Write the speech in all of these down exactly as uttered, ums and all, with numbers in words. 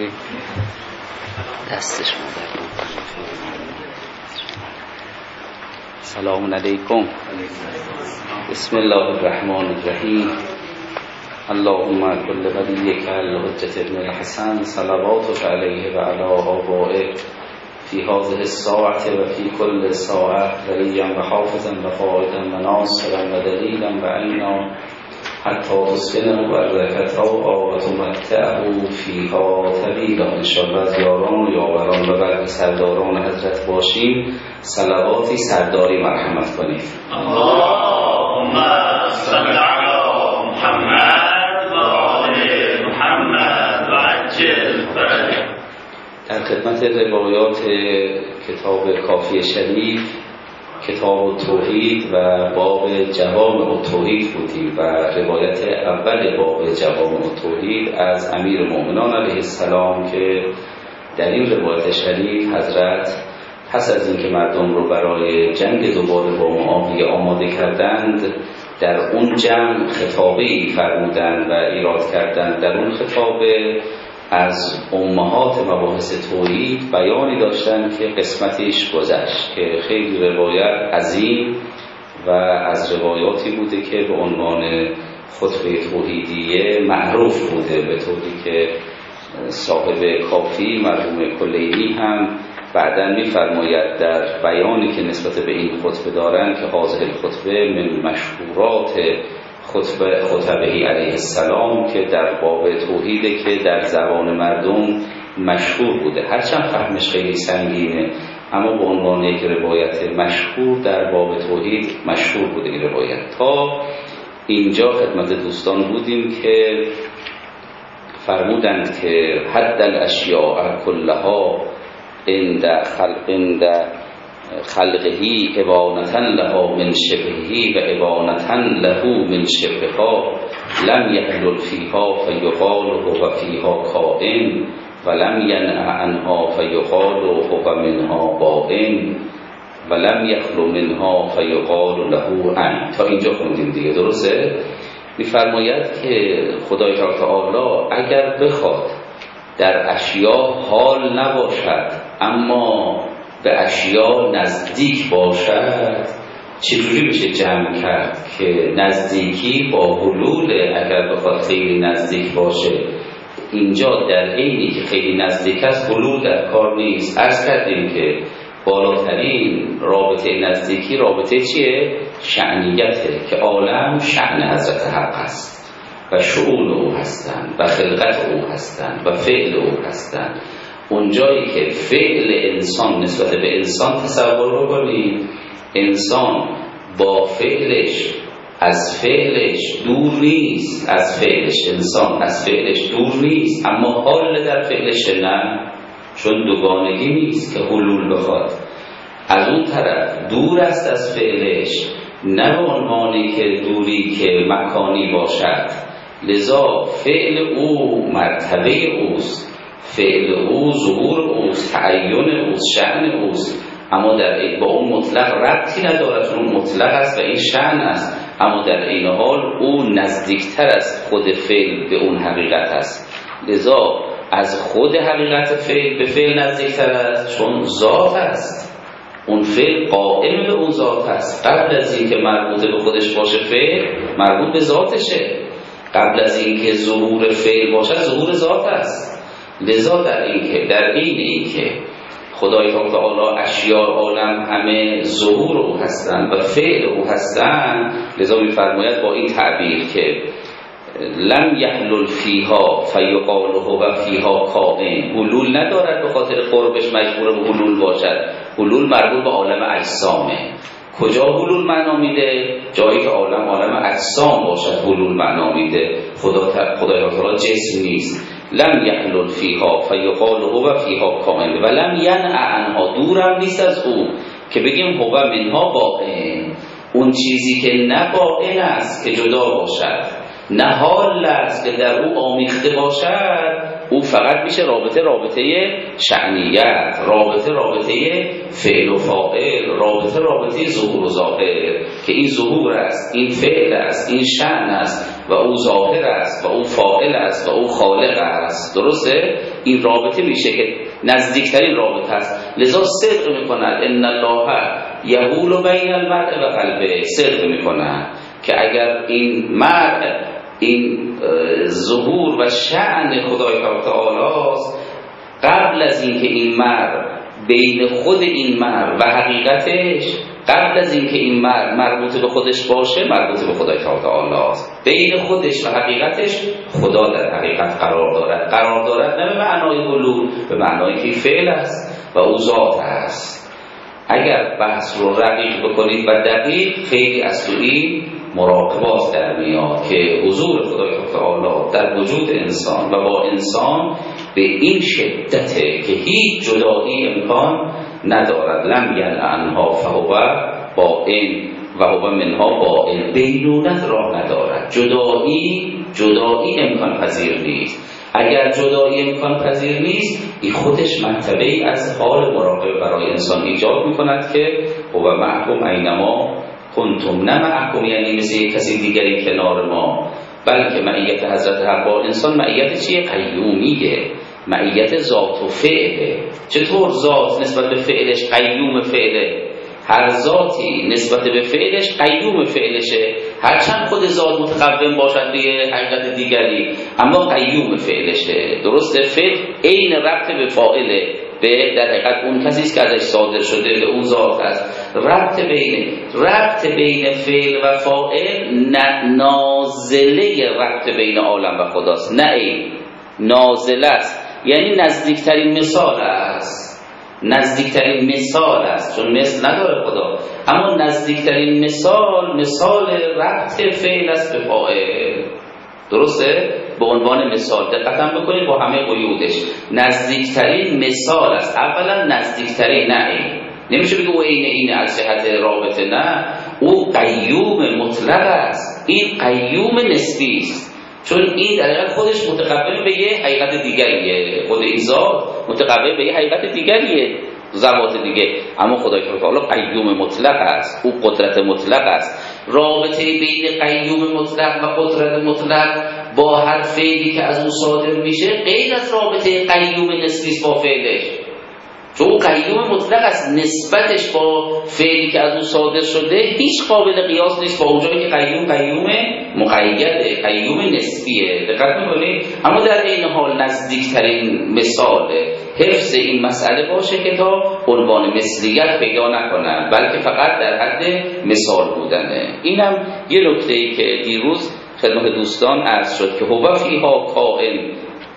دستش مادر. سلام علیکم. بسم الله الرحمن الرحیم. اللهم کل ولیک الحجة ابن الحسن صلواتک علیه و علی آبائه فی هذه الساعة و فی کل ساعة ولیا و حافظا و قائدا و ناصرا و دلیلا و عینا حتی تسکنه و برکتها و تمتعه فیها طویلا. انشاءالله از یاران و یاوران و برد سرداران حضرت باشیم. صلواتی سرداری مرحمت کنید. اللهم صل علی محمد و آل محمد و عجل فرجه. در خدمت روایات کتاب کافی شریف، کتاب توحید و باب جوامع توحید بودیم و روایت اول باب جوامع توحید از امیر المؤمنین علیه السلام که در این روایت شریف حضرت پس از اینکه مردم رو برای جنگ دوباره با معاویه آماده کردند، در اون جمع خطابه‌ای فرمودند و ایراد کردند. در اون خطابه از امهات مباحث توحید بیانی داشتن که قسمتیش گذشت که خیلی روایت عظیم و از روایاتی بوده که به عنوان خطبه توحیدیه معروف بوده، به طوری که صاحب کافی مرحوم کلینی هم بعداً می‌فرماید در بیانی که نسبت به این خطبه دارن که هذه الخطبه من مشهورات خطبه خطبه‌ای علیه السلام که در باب توحیده که در زبان مردم مشهور بوده، هرچند فهمش خیلی سنگینه اما به عنوان یک روایت مشهور در باب توحید مشهور بوده این روایت. تا اینجا خدمت دوستان بودیم که فرمودند که حد الاشیاء کلها عند خلق عند خلقهی ابانتن لها من شبهی و ابانتن له من شبهها لم یحلل فیها فیقال هو فیها کائن و لم ینع عنها فیقال هو منها بائن و لم یخلو منها فیقال له عن. تا اینجا خوندیم دیگه، درسته؟ میفرماید که خدای تعالی اگر بخواد در اشیاء حال نباشد اما به اشیاء نزدیک باشد، چجوری میشه جمع کرد که نزدیکی با حلول؟ اگر بخواد خیلی نزدیک باشه، اینجا در عینی که خیلی نزدیک است حلول در کار نیست. عرض کردیم که بالاترین رابطه نزدیکی رابطه چیه؟ شأنیته که عالم شأن حضرت حق است و شؤون او هستند و خلقت او هستند و فعل او هستند. اونجایی که فعل انسان نسبت به انسان تصور رو کنید، انسان با فعلش از فعلش دور نیست، از فعلش انسان از فعلش دور نیست اما حال در فعلش نه، چون دوگانگی نیست که حلول بخواد. از اون طرف دور است از فعلش، نه به عنوانی که دوری که مکانی باشد، لذا فعل او مرتبه اوست، فعل او ظهور اوست، تعین اوست، شأن اوست، اما در با اون مطلق ربطی ندارد، اون مطلق است و این شأن است، اما در این حال او نزدیکتر از خود فعل به اون حقیقت است. لذا از خود حقیقت فعل به فعل نزدیکتر است چون ذات است، اون فعل قائم به اون ذات است. قبل از اینکه مربوط به خودش باشه فعل مربوط به ذاتشه، قبل از اینکه ظهور فعل باشد ظهور ذات است. لذا در این که در این این که خدای تعالی اشیاء عالم همه ظهور او هستند و فعل او هستند، لذا می‌فرماید با این تعبیر که لم یحلل فیها فیقال هو فیها کائن، حلول ندارد به خاطر قربش مجبور به حلول باشد. حلول مربوط به عالم اجسامه. کجا حلول معنا میده؟ جایی که عالم عالم اجسام باشد حلول معنا میده. خدا خدای تعالی جسم نیست. لم یحلل فیها فیقال هو فیها کائن و لم ینع عنها، دورم نیست از او که بگیم هو منها بائن، اون چیزی که نه بائن است که جدا باشد، نه حال است که در او آمیخته باشد، او فقط میشه رابطه رابطه شأنیت، رابطه رابطه فعل و فاعل، رابطه رابطه ظهور و ظاهر، که این ظهور است، این فعل است، این شأن است و او ظاهر است و او فاعل است و او خالق است. درسته؟ این رابطه میشه که نزدیکترین رابطه است. لذا صدق میکنند ان الله یحول بین المرء و قلبه، صدق میکنند که اگر این مرء این ظهور و شأن خدای تعالی است، قبل از اینکه این مرء بین خود این مرء و حقیقتش، قبل از اینکه این مرء مربوط به خودش باشه مربوط به خدای تعالی است، بین خودش و حقیقتش خدا در حقیقت قرار دارد. قرار دارد نه به معنای حلول، به معنای که فعل است و او ذات است. اگر بحث رو رقیق بکنید و دقیق، خیلی از توی مراقبات در میاد که حضور خدای تعالی در وجود انسان و با انسان به این شدته که هیچ جدایی امکان ندارد. لم ینعنها فهو باین و هو منها باین، بینونت راه ندارد. جدایی جدایی امکان پذیر نیست. اگر جدایی امکان پذیر نیست، این خودش مرتبه‌ای از حال مراقبه برای انسان ایجاد میکند که هو معکم اینما کنتم، نه معکم یعنی مثل یک کسی دیگری کنار ما، بلکه معیت حضرت حق با انسان معیت چیه؟ قیومیه، معیت ذات و فعله. چطور ذات نسبت به فعلش قیوم فعله؟ هر ذاتی نسبت به فعلش قیوم فعلشه، هرچند خود ذات متقوم باشد به حقیقت دیگری، اما قیوم فعلشه. درسته؟ فعل عین ربط به فاعله، به در حقیقت اون کسی است که ازش صادر شده، به اون ذات است. ربط بین ربط بین فعل و فاعل نازله ربط بین عالم و خداست، نه این نازله است، یعنی نزدیکترین مثال است. نزدیکترین مثال است، چون مثل نداره خدا، اما نزدیکترین مثال مثال ربط فعل است به فاعل. درسته؟ به عنوان مثال دقتم بکنید با همه قیودش، نزدیکترین مثال است. اولا نزدیکترین، نه این نمیشه بگه او اینه اینه از جهت رابطه، نه، او قیوم مطلق است. این قیوم نسبی است، چون این در حقیقت خودش متقبل به یه حقیقت دیگریه، خود ایزاد متقبل به یه حقیقت دیگریه، ذوات دیگه، اما خدای تعالی قیوم مطلق است، او قدرت مطلق است. رابطه بین قیوم مطلق و قدرت مطلق با هر فعلی که از او صادر میشه غیر از رابطه قیوم نسبی با فعلش، چون قیوم مطلق است، نسبتش با فعلی که از او صادر شده هیچ قابل قیاس نیست با اونجایی که قیوم قیوم مقیده، قیوم نسبیه. دقت می‌کنید؟ اما در این حال نزدیکترین مثال حفظ این مسئله باشه که تا عنوان مثلیت پیدا نکنن، بلکه فقط در حد مثال بودنه. اینم یه نکته‌ای که دیروز خدمت دوستان عرض شد که هو فیها کائن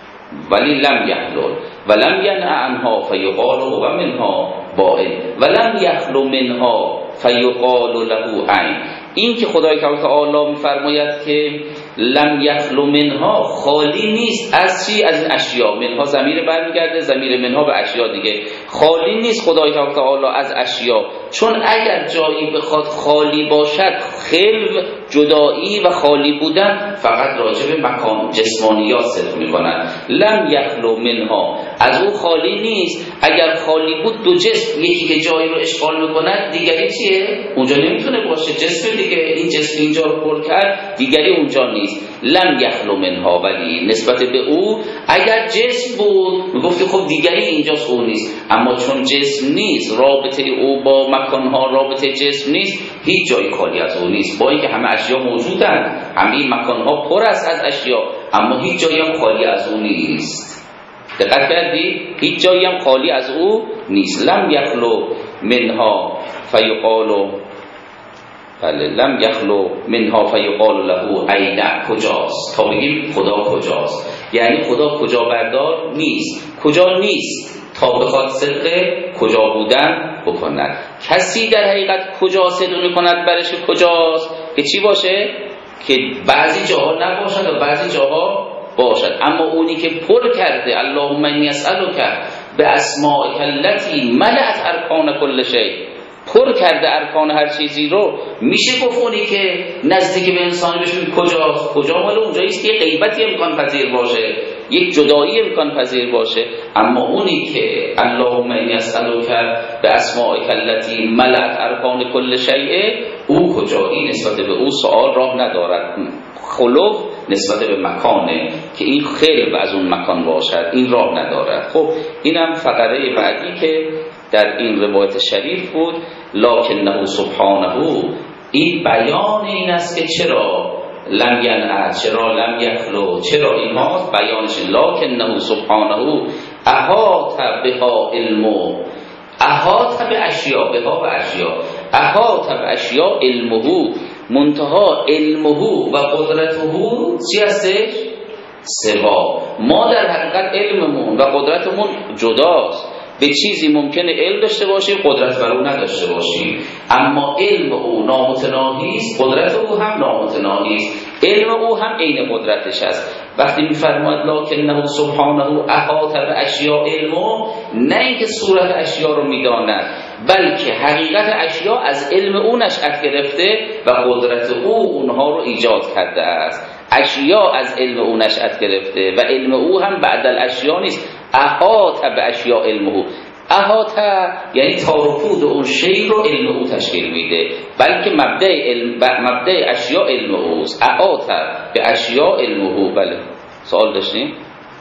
ولی لم یحلل ولم ینع عنها فیقال هو منها باین ولم یخلو منها فیقال له عین. این که خدای تعالی میفرماید که لم یخلو منها، خالی نیست از چی؟ از این اشیا. منها ضمیر برمیگرده، ضمیر منها به اشیا دیگه. خالی نیست خدای تعالی از اشیا، چون اگر جایی بخواد خالی باشد، خلو، جدایی و خالی بودن فقط راجع به مکان جسمانیات صدق میکنن. لم یخلو منها، از او خالی نیست. اگر خالی بود دو جسم، یکی که جایی رو اشغال میکنه دیگری چیه؟ اونجا نمیتونه باشه، جسم دیگه. این جسم اینجا رو پر کرد، دیگری اونجا نیست. لم یخلو منها، ولی نسبت به او اگر جسم بود میگفتی خب دیگری اینجاست، او نیست. اما چون جسم نیست، رابطه او با مکانها رابطه جسم نیست، هیچ جایی خالی از او نیست. با اینکه همه اشیا موجودن، همه مکانها پر است از اشیا، اما هیچ جایی هم خالی از او نیست. دقت کردی؟ هیچ جایی هم خالی از او نیست. لم یخلو منها فیقال، بله، لم یخلو منها فیقال له عین، کجاست؟ تا بگیم خدا کجاست، یعنی خدا کجا بردار نیست، کجا نیست تا بخواد صدق کجا بودن بکند. کسی در حقیقت کجا صدق میکند برش کجاست که چی باشه؟ که بعضی جاها نباشد و بعضی جاها باشد. اما اونی که پر کرده اللهم انی اسألک به اسمائک التی ملأت ارکان کل شیء، پر کرده ارکان هر چیزی رو. میشه گفت اونی که نزدیک به انسان بشون کجاست؟ کجا مال اونجاییست که غیبتی امکان پذیر باشه، یک جدایی امکان پذیر باشه. اما اونی که اللهم انی اسالک به اسمائک التی ملأت ارکان کل شیء، او کجایی؟ نسبت به او سوال راه ندارد. خلق نسبت به مکانه که این خلق از اون مکان باشد، این راه ندارد. خب اینم فقره بعدی که در این روایت شریف بود. لکنه سبحانه، این بیان این است که چرا لم ینعت، چرا لم یخلو، چرا این هاست بیانش. لکنه سبحانه احاط بها علمه، احاط به اشیاء، بها به اشیاء، احاط به اشیاء علمه، منتها علمه و قدرته چی هستش؟ سوا. ما در حقیقت علممون و قدرتمون جداست. به چیزی ممکنه علم داشته باشیم، قدرت بر او نداشته باشیم، اما علم او نامتناهی است، قدرت او هم نامتناهی است، علم او هم عین قدرتش است. وقتی می‌فرماید لکنه سبحانه احاط باشیاء علمه، نه اینکه صورت اشیاء رو میداند، بلکه حقیقت اشیاء از علم او نشأت گرفته و قدرت او اونها رو ایجاد کرده است. اشیاء از علم او نشأت گرفته و علم او هم بعد الاشیاء نیست. احاط باشیاء علمه، احاط یعنی تارپود اون شی رو علم او تشکیل میده، بلکه مبدأ علم مبدأ اشیاء علم اوست. احاط باشیاء علمه. بله سوال داشتیم؟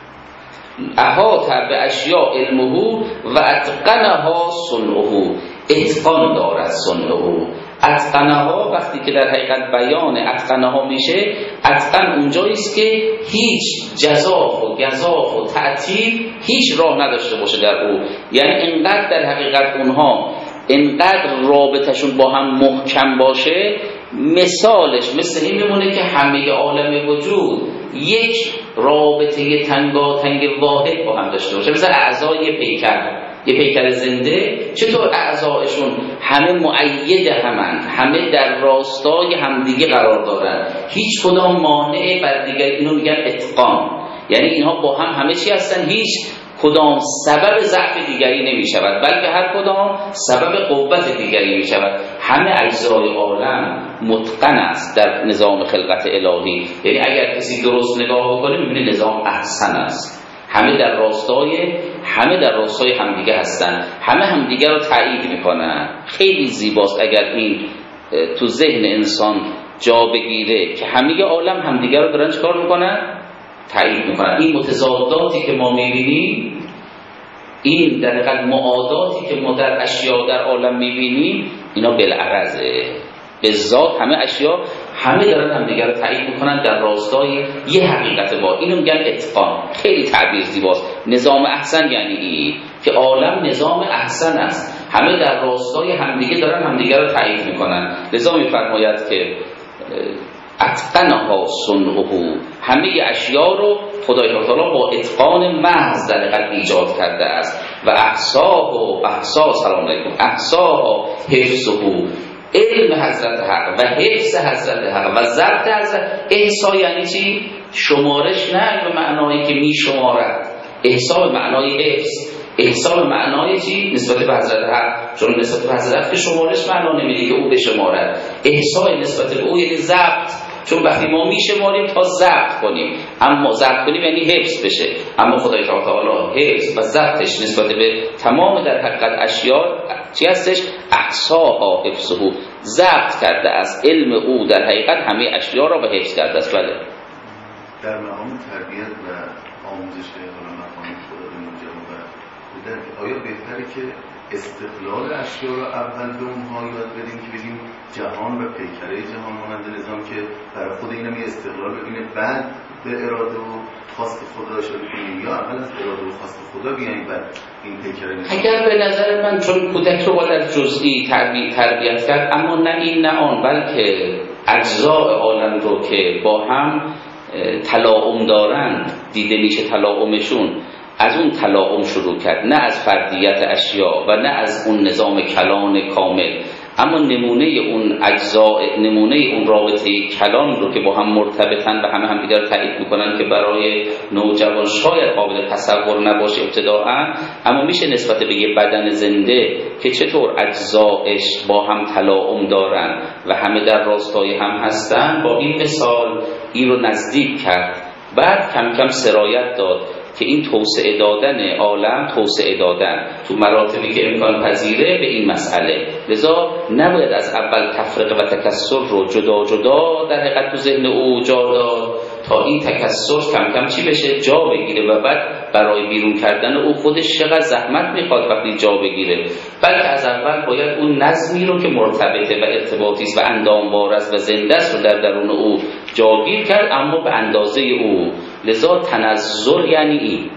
احاط باشیاء علمه و اتقنها صنعه، اتقان دارد صنعه. اتقنها وقتی که در حقیقت بیان اتقنها میشه، اتقن اونجاییست که هیچ جزاف و گزاف و تعطیل هیچ راه نداشته باشه در او. یعنی اینقدر در حقیقت اونها اینقدر رابطشون با هم محکم باشه، مثالش مثل این میمونه که همه عالم وجود یک رابطه تنگاتنگ واحد با هم داشته باشه، مثل اعضای پیکر. یه پیکر زنده چطور اعضایشون همه مؤید همند، همه در راستای همدیگه قرار دارن، هیچ کدام مانع بر دیگر. اینو میگن اتقان. یعنی اینها با هم همه چی هستن، هیچ کدام سبب ضعف دیگری نمی شود، بلکه هر کدام سبب قوت دیگری می شود. همه اجزای عالم متقن است در نظام خلقت الهی. یعنی اگر کسی درست نگاه بکنه میبینه نظام احسن است. همه در راستای همه در راستای همدیگه هستن، همه همدیگه رو تایید میکنن. خیلی زیباست اگر این تو ذهن انسان جا بگیره که همه عالم همدیگه رو دارن چیکار میکنن؟ تایید میکنن. این متضاداتی که ما میبینیم، این در حقیقت معاداتی که ما در اشیاء در عالم میبینیم، اینا بالعرضه به ذات همه اشیاء همه دارن همدیگه رو تایید میکنن در راستای یه حقیقت با. اینو میگن اتقان. خیلی تعبیر زیباست. نظام احسن یعنی این که عالم نظام احسن است، همه در راستای همدیگه دارن همدیگه رو تایید میکنن. لذا میفرماید که اتقنها صنعه، همه اشیاء رو خدای تعالی با اتقان محض در حقیقت ایجاد کرده است. و احصاه و احصا سلام علیکم احصاه حفظه، علم حضرت حق و حفظ حضرت حق و ضبط حضرت. احصا یعنی چی؟ شمارش، نه به معنایی که می شمارد. احصا به معنای حفظ. احصا به معنای چی؟ نسبت به حضرت حق. چون نسبت به حضرت حق که شمارش معنا نمیده که او بشمارد. احصا نسبت به او یعنی ضبط. چون وقتی ما میشماریم تا ضبط کنیم، اما ضبط کنیم یعنی حفظ بشه. اما خدای تعالی حفظ و ضبطش نسبت به تمام در حقیقت اشیاء چی هستش؟ احصاها حفظه، ضبط کرده است. علم او در حقیقت همه اشیاء را به حفظ کرده است. بله. در مقام تربیت و آموزش حالا مقام خدا به نوجوان و کودک، آیا بهتره که استقلال اشیاء رو اول به اونها یاد بدیم که بگیم جهان و پیکره جهان مانند نظام که برای خود اینم یه استقلال ببینه، بعد به اراده و خواست خدا شروع کنیم، یا اول از اراده و خواست خدا بیاییم بعد این پیکره نظام؟ اگر به نظر من، چون کودک رو باید جزئی تربیت تربیت کرد، اما نه این نه آن، بلکه اجزاء عالم رو که با هم تلاؤم دارند دیده میشه تلاؤمشون، از اون تلاؤم شروع کرد، نه از فردیت اشیاء و نه از اون نظام کلان کامل. اما نمونه اون اجزاء، نمونه اون رابطه کلان رو که با هم مرتبطن و همه هم دیگر تایید میکنن که برای نوجوان شاید قابل تصور نباشه ابتداءً، اما میشه نسبت به یه بدن زنده که چطور اجزایش با هم تلاؤم دارن و همه در راستای هم هستن، با این مثال این رو نزدیک کرد. بعد کم کم سرایت داد که این توسعه دادن عالم، توسعه دادن تو مراتبی که امکان پذیره به این مسئله، لذا نباید از اول تفرقه و تکثر رو جدا جدا در حقیقت تو ذهن او جا داد تا این تکثر کم کم چی بشه، جا بگیره و بعد برای بیرون کردن او خودش چقدر زحمت میخواد وقتی جا بگیره. بلکه از اول باید اون نظمی رو که مرتبطه و ارتباطی است و انداموار است و زنده است رو در درون او جاگیر کرد، اما به اندازه او. لذا تنزل یعنی این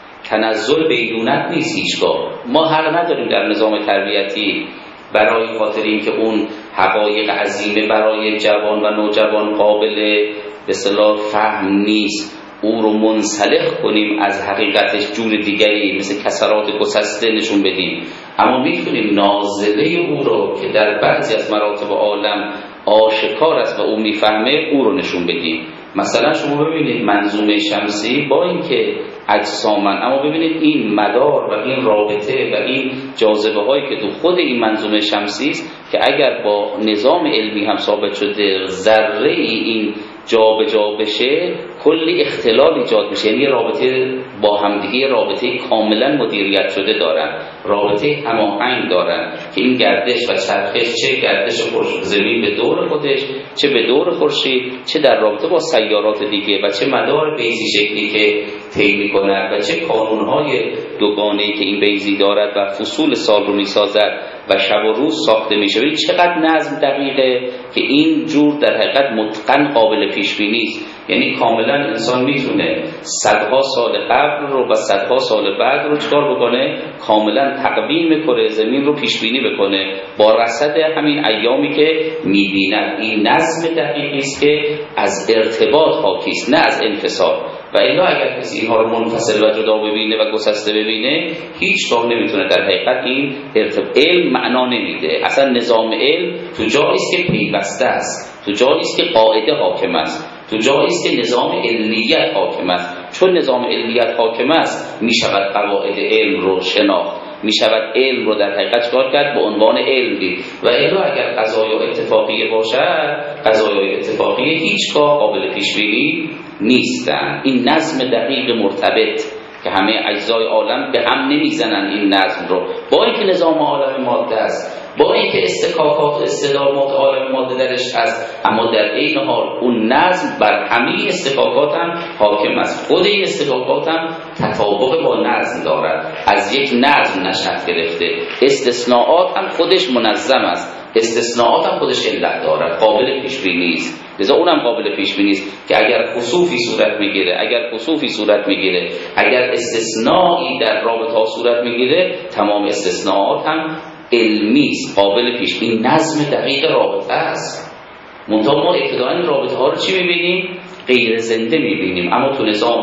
تنزل بیدونت نیست هیچگاه. ما حق نداریم در نظام تربیتی برای خاطر اینکه اون حقایق عظیمه برای جوان و نوجوان قابل به اصطلاح فهم نیست، او رو منسلخ کنیم از حقیقتش جور دیگری مثل کسرات گسسته نشون بدیم. اما میتونیم نازله او رو که در بعضی از مراتب عالم آشکار است و او میفهمه او رو نشون بدیم. مثلا شما ببینید منظومه شمسی با اینکه اجسامن، اما ببینید این مدار و این رابطه و این جاذبه هایی که تو خود این منظومه شمسی است که اگر با نظام علمی هم ثابت شده ذره این جا به جا بشه کلی اختلال ایجاد میشه. یعنی رابطه با همدیگه رابطه کاملا مدیریت شده دارن، رابطه هماهنگ دارن که این گردش و چرخش، چه گردش خورشید زمین به دور خودش، چه به دور خورشید، چه در رابطه با سیارات دیگه و چه مدار بیضی شکلی که طی می‌کند و چه کانون‌های دوگانه‌ای که این بیضی دارد و فصول سال رو می‌سازد و شب و روز ساخته میشه. ببین چقدر نظم دقیقه که این جور در حقیقت متقن قابل پیش بینی است. یعنی کاملا انسان میتونه صدها سال قبل رو و صدها سال بعد رو چکار بکنه، کاملا تقویم میکنه، زمین رو پیش بینی بکنه با رصد همین ایامی که میبیند. این نظم دقیقی است که از ارتباط حاکی است نه از انفصال. و الا اگر کسی اینها رو منفصل و جدا ببینه و گسسته ببینه هیچ گاه نمیتونه در حقیقت این ارتباط علم معنا نمیده. اصلا نظام علم تو جایی است که پیوسته است، تو جایی است که قاعده حاکم است، تو جایی است که نظام علیت حاکم است. چون نظام علیت حاکم است میشود قواعد علم رو شناخت، میشود علم رو در حقیقت کار کرد به عنوان علم دید. و الا اگر قضایا اتفاقیه باشد، قضایای اتفاقیه هیچگاه قابل پیش بینی نیستن. این نظم دقیق مرتبط که همه اجزای عالم به هم نمیزنن این نظم رو، با اینکه نظام عالم ماده است، با اینکه استکاکات و استدامات عالم ماده درش هست، اما در این حال اون نظم بر همه استکاکات هم حاکم است. خود این استکاکات هم تطابق با نظم دارد، از یک نظم نشأت گرفته. استثناءات هم خودش منظم است، استثناءات هم خودش علت دارد، قابل پیش بینی است. لذا اونم قابل پیش بینی است که اگر خسوفی صورت میگیره، اگر خسوفی صورت میگیره، اگر استثنایی در رابطه صورت میگیره، تمام استثناءات هم علمی است، قابل پیش بینی. نظم دقیق رابطه است. منتها ما ابتداء رابطه ها رو چی میبینیم؟ غیر زنده میبینیم. اما تو نظام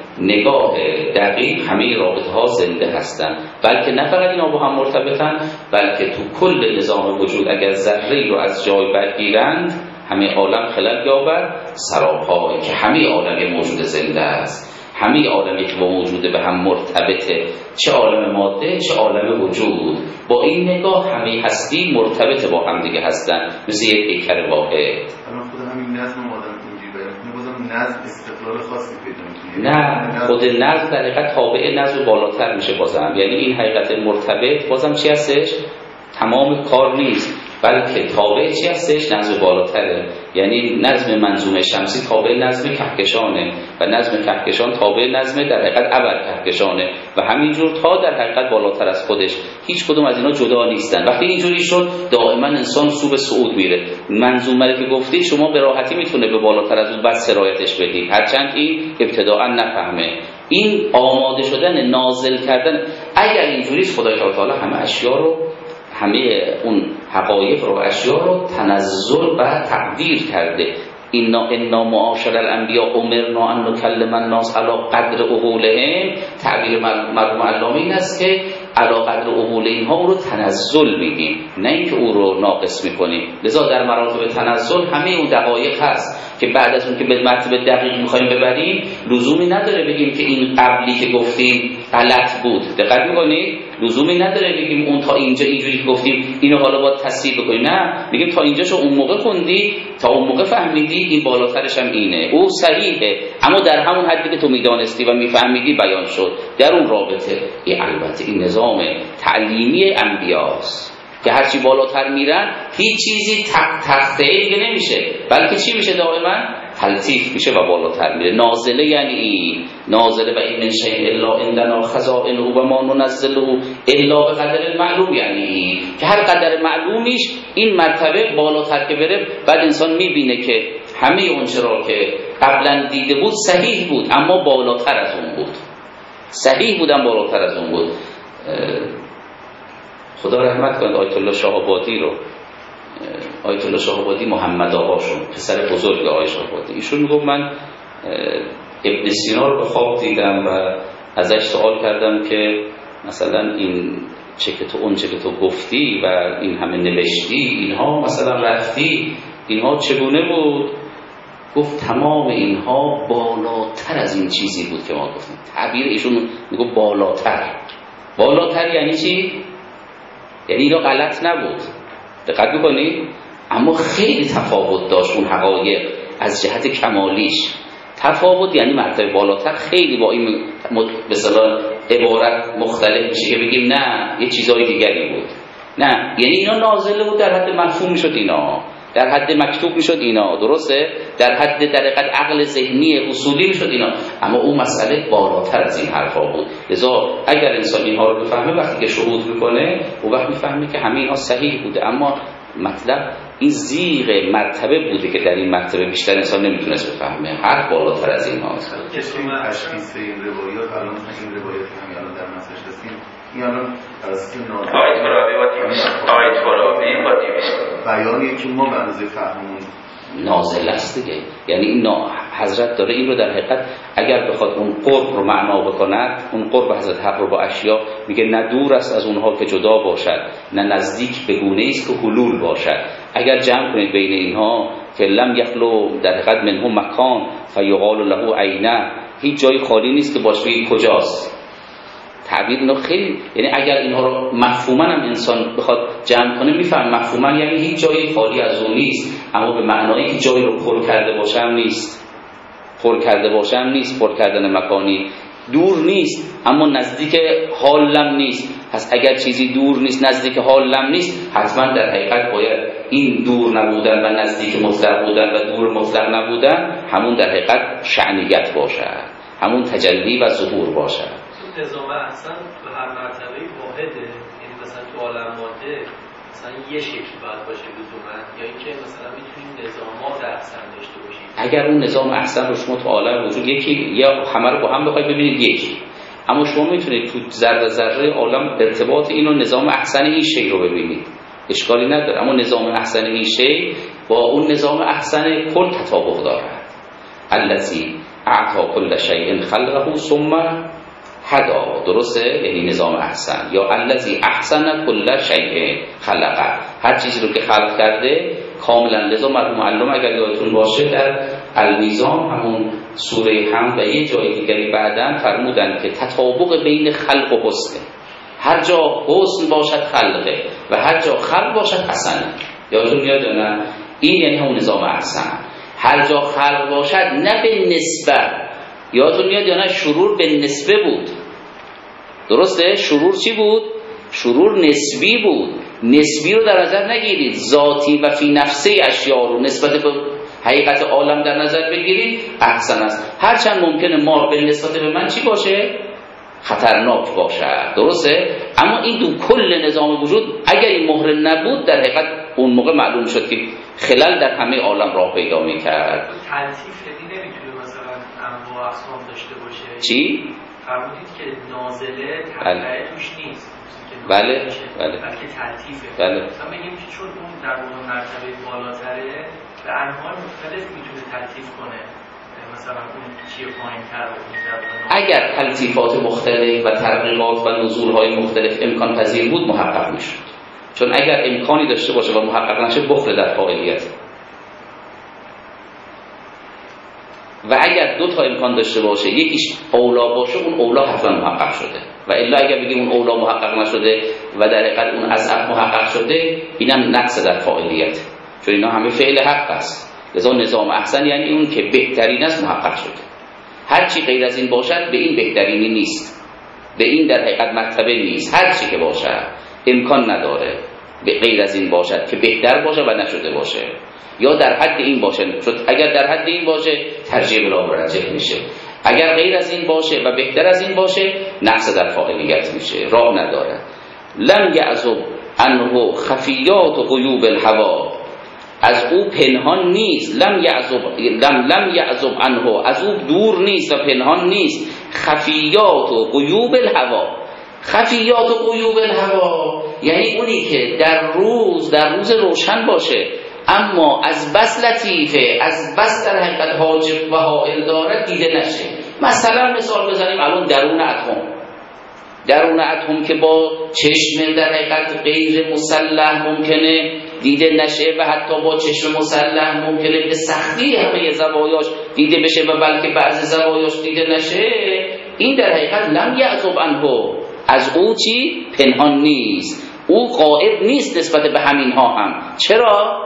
نگاه دقیق همه رابطه ها زنده هستند. بلکه نه فقط اینا با هم مرتبطن، بلکه تو کل نظام وجود اگر ذره‌ای رو از جای برگیرند همه عالم خلل یابد. سراپای که همه عالم موجود زنده است، همه عالمی که با موجوده به هم مرتبطه، چه عالم ماده چه عالم وجود. با این نگاه همه هستی مرتبط با هم دیگه هستن، مثل یک پیکر واحد. الان خود همین نظم آدم اینجوری برای بازم نظم استقلال خاصی پیدا می‌کنه. نه، خود نظم در حقیقت تابع نظم بالاتر میشه بازم. یعنی این حقیقت مرتبط بازم چی هستش؟ تمام کار نیست، بلکه تابع چی هستش؟ نظم بالاتره. یعنی نظم منظومه شمسی تابع نظم کهکشانه و نظم کهکشان تابع نظم در حقیقت ابر کهکشانه و همینجور تا در حقیقت بالاتر از خودش. هیچ کدوم از اینا جدا نیستن. وقتی اینجوری شد دائما انسان سو به صعود میره. منظومه که گفتید شما به راحتی میتونه به بالاتر از اون بس سرایتش بدید، هرچند این ابتداء نفهمه. این آماده شدن، نازل کردن، اگر اینجوری خدای تعالی همه اشیا رو، همه اون حقایق رو، اشیا رو تنزل و تقدیر کرده. اینا انا معاشر الانبیاء امرنا ان نکلم الناس علی قدر عقولهم. تعبیر مرحوم علامه این است که علی قدر عقول اینها اون رو تنزل میگیم، نه اینکه او رو ناقص میکنیم. لذا در مراتب تنزل همه اون دقایق هست که بعد از اون که به مرتبه دقیق میخوایم ببریم لزومی نداره بگیم که این قبلی که گفتیم غلط بود. دقت میکنید؟ لزومی نداره بگیم اون تا اینجا اینجوری که گفتیم اینو حالا باید تصحیح بکنیم، نه، میگیم تا اینجاشو اون موقع خوندی، تا اون موقع فهمیدی، این بالاترش هم اینه، او صحیحه، اما در همون حدی که تو میدانستی و میفهمیدی بیان شد در اون رابطه. این البته این نظام تعلیمی انبیاست که هرچی بالاتر میرن هیچ چیزی تخته دیگه نمیشه، بلکه چی میشه؟ دائما تلطیف میشه و بالاتر میره. نازله یعنی این نازله و این من شیء الا عندنا خزائنه و ما ننزله الا به قدر معلوم، یعنی که هر قدر معلومیش این مرتبه بالاتر که بره بعد انسان میبینه که همه اون چرا که قبلا دیده بود صحیح بود اما بالاتر از اون بود، صحیح بودن بالاتر از اون بود. خدا رحمت کنه آیت الله شاه آبادی رو، آیت الله شاه آبادی محمد آقاشون پسر بزرگ آقای شاه آبادی، ایشون میگفت من ابن سینا رو به خواب دیدم و ازش سوال کردم که مثلا این چه که تو اون چه که تو گفتی و این همه نوشتی اینها مثلا رفتی اینها چگونه بود؟ گفت تمام اینها بالاتر از این چیزی بود که ما گفتیم. تعبیر ایشون میگه بالاتر. بالاتر یعنی چی؟ یعنی اینا غلط نبود، دقت بکنید، اما خیلی تفاوت داشت اون حقایق از جهت کمالیش. تفاوت یعنی مرتبه بالاتر خیلی با این به اصطلاح عبارت مختلف میشه که بگیم نه یه چیزای دیگری بود. نه، یعنی اینا نازله بود در حد مفهوم میشد، اینا در حد مکتوب میشد، اینا درسته، در حد در حد عقل ذهنی اصولی میشد اینا، اما اون مسئله بالاتر از این حرفا بود. لذا اگر انسان اینها رو بفهمه وقتی که شهود میکنه اون وقت میفهمه که همه اینها صحیح بوده، اما مطلب این زیغ مرتبه بوده که در این مرتبه بیشتر انسان نمیتونست بفهمه، حرف بالاتر از این هاست. تشخیص این روایات الان این روایات که الان در مسئله هستیم این الان از این نازل آیت فرابی با تیمیست آیت فرابی با تیمیست بیانیه که ما به اندازه فهممون نازل است دیگه. یعنی این حضرت داره این رو در حقیقت اگر بخواد اون قرب رو معنا بکند، اون قرب حضرت حق رو با اشیا میگه نه دور است از اونها که جدا باشد، نه نزدیک به گونه است که حلول باشد. اگر جمع کنید بین اینها که لم یخلو در حقیقت منهم مکان فیقال له عینه، هیچ جای خالی نیست که باشه بگید کجاست. تعبیر اینو خیلی، یعنی اگر اینها رو مفهوما هم انسان بخواد جمع کنه میفهم مفهوما یعنی هیچ جایی خالی از اون نیست، اما به معنای هیچ جایی رو پر کرده باشم نیست، پر کرده باشم نیست، پر کردن مکانی دور نیست اما نزدیک حالم نیست. پس اگر چیزی دور نیست نزدیک حالم نیست، حتما در حقیقت باید این دور نبودن و نزدیک مطلق بودن و دور مطلق نبودن همون در حقیقت شعنیت باشد، همون تجلی و ظهور باشد. نظام احسن تو هر مرتبه واحده، یعنی مثلا تو عالم ماده مثلا یه شکل باید باشه لزوما، یا اینکه مثلا میتونیم نظامات احسن داشته باشیم. اگر اون نظام احسن رو شما تو عالم وجود یکی یا همه رو با هم بخواید ببینید یکی، اما شما میتونید تو ذره ذره عالم ارتباط اینو نظام احسن این شی رو ببینید، اشکالی نداره، اما نظام احسن این شی با اون نظام احسن کل تطابق دارد. الذی اعطى كل شیء خلقه ثم هدا، درسته؟ یعنی نظام احسن، یا الذی احسن کل شیء خلقه، هر چیزی رو که خلق کرده کاملا. لذا مرحوم معلم اگر یادتون باشه در المیزان همون سوره حمد و یه جای دیگری بعداً فرمودن که تطابق بین خلق و حسن، هر جا حسن باشد خلقه و هر جا خلق باشد حسنه. یادتون میاد نه؟ این یعنی همون نظام احسن. هر جا خلق باشد نه به نسبت، یادتون میاد یا نه؟ شرور به نسبه بود، درسته؟ شرور چی بود؟ شرور نسبی بود. نسبی رو در نظر نگیرید، ذاتی و فی نفسه اشیاء رو نسبت به حقیقت عالم در نظر بگیرید احسن است. هرچند ممکنه ما به نسبت به من چی باشه؟ خطرناک باشه، درسته؟ اما این دو کل نظام وجود اگر این مهر نبود در حقیقت اون موقع معلوم شد که خلل در همه عالم راه پیدا می‌کرد. تلطیف نمی‌تونه مثلا انواع اقسام داشته باشه. چی؟ فرمودید که نازله تقریبا توش نیست. بله بله بلکه تلطیفه. بله. مثلا بگیم که چون اون در اون مرتبه بالاتره به انواع مختلف میتونه تلطیف کنه. مثلا اون چیه پایین‌تر بود؟ اگر تلطیفات مختلف و ترقیقات و نزول‌های مختلف امکان پذیر بود محقق میشد. چون اگر امکانی داشته باشه و محقق نشه بخل در فاعلیت، و اگر دو تا امکان داشته باشه یکیش اولا باشه اون اولا حتما محقق شده، و الا اگر بگیم اون اولا محقق نشده و در حقیقت اون اضعف محقق شده، اینم نقص در فاعلیت، چون اینا همه فعل حق است. لذا نظام احسن یعنی اون که بهترین است محقق شده. هر چی غیر از این باشد به این بهترینی نیست، به این در حقیقت مرتبه نیست. هر چی که باشه امکان نداره به غیر از این باشد که بهتر باشه و نشده باشه، یا در حد این باشه. اگر در حد این باشه ترجیح بلا مرجح میشه، اگر غیر از این باشه و بهتر از این باشه نقص در فاعلیت میشه، راه نداره. لم یعزب عنه خفیات و غیوب الهوا، از او پنهان نیست. لم یعزب لم لم یعزب عنه، از او دور نیست و پنهان نیست. خفیات و غیوب الهوا، خفیات و غیوب الهوا یعنی اونی که در روز در روز روشن باشه اما از بس لطیفه، از بس در حقیقت حاجب و حائل داره دیده نشه. مثلا مثال بزنیم الان درون اتم، درون اتم که با چشم در حقیقت غیر مسلح ممکنه دیده نشه و حتی با چشم مسلح ممکنه به سختی همه زوایاش دیده بشه و بلکه بعضی زوایاش دیده نشه. این در حقیقت لم یعزب عنه، از او چی؟ پنهان نیست، او غائب نیست نسبت به همین ها هم. چرا؟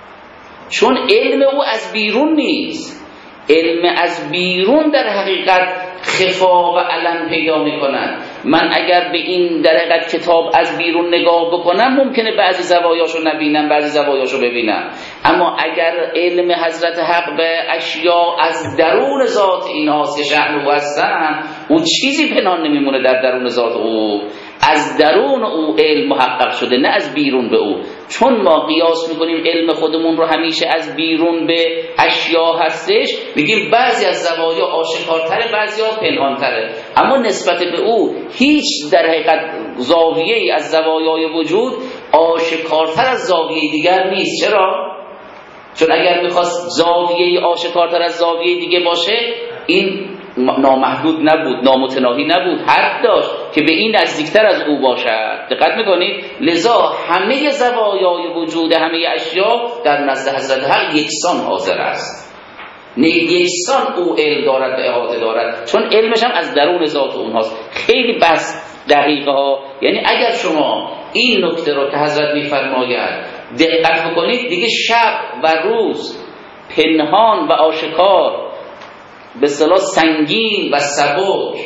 چون علم او از بیرون نیست. علم از بیرون در حقیقت خفا و علم پیدا میکنن. من اگر به این در حقیقت کتاب از بیرون نگاه بکنم ممکنه بعضی زوایاشو نبینم، بعضی زوایاشو ببینم، اما اگر علم حضرت حق به اشیاء از درون ذات اینهاست که شأن او هستن، اون چیزی پنهان نمیمونه در درون ذات او، از درون او علم محقق شده نه از بیرون به او. چون ما قیاس میکنیم علم خودمون رو همیشه از بیرون به اشیاء هستش، میگیم بعضی از زوایا آشکارتره بعضی ها پنهانتره، اما نسبت به او هیچ در حقیقت زاویه‌ای از زوایای وجود آشکارتر از زاویه دیگر نیست. چرا؟ چون اگر میخواست زاویه آشکارتر از زاویه دیگه باشه این نامحدود نبود، نامتناهی نبود، حد داشت که به این نزدیکتر از او باشد. دقت میکنید؟ لذا همه زوایای وجود همه اشیاء در نزد حضرت حق یکسان حاضر است، نه یکسان او علم دارد و احاطه دارد، چون علمش هم از درون ذات اونهاست. خیلی بس دقیقه ها، یعنی اگر شما این نکته رو که حضرت میفرماید دقت بکنید، دیگه شب و روز، پنهان و آشکار، به اصطلاح سنگین و سبک،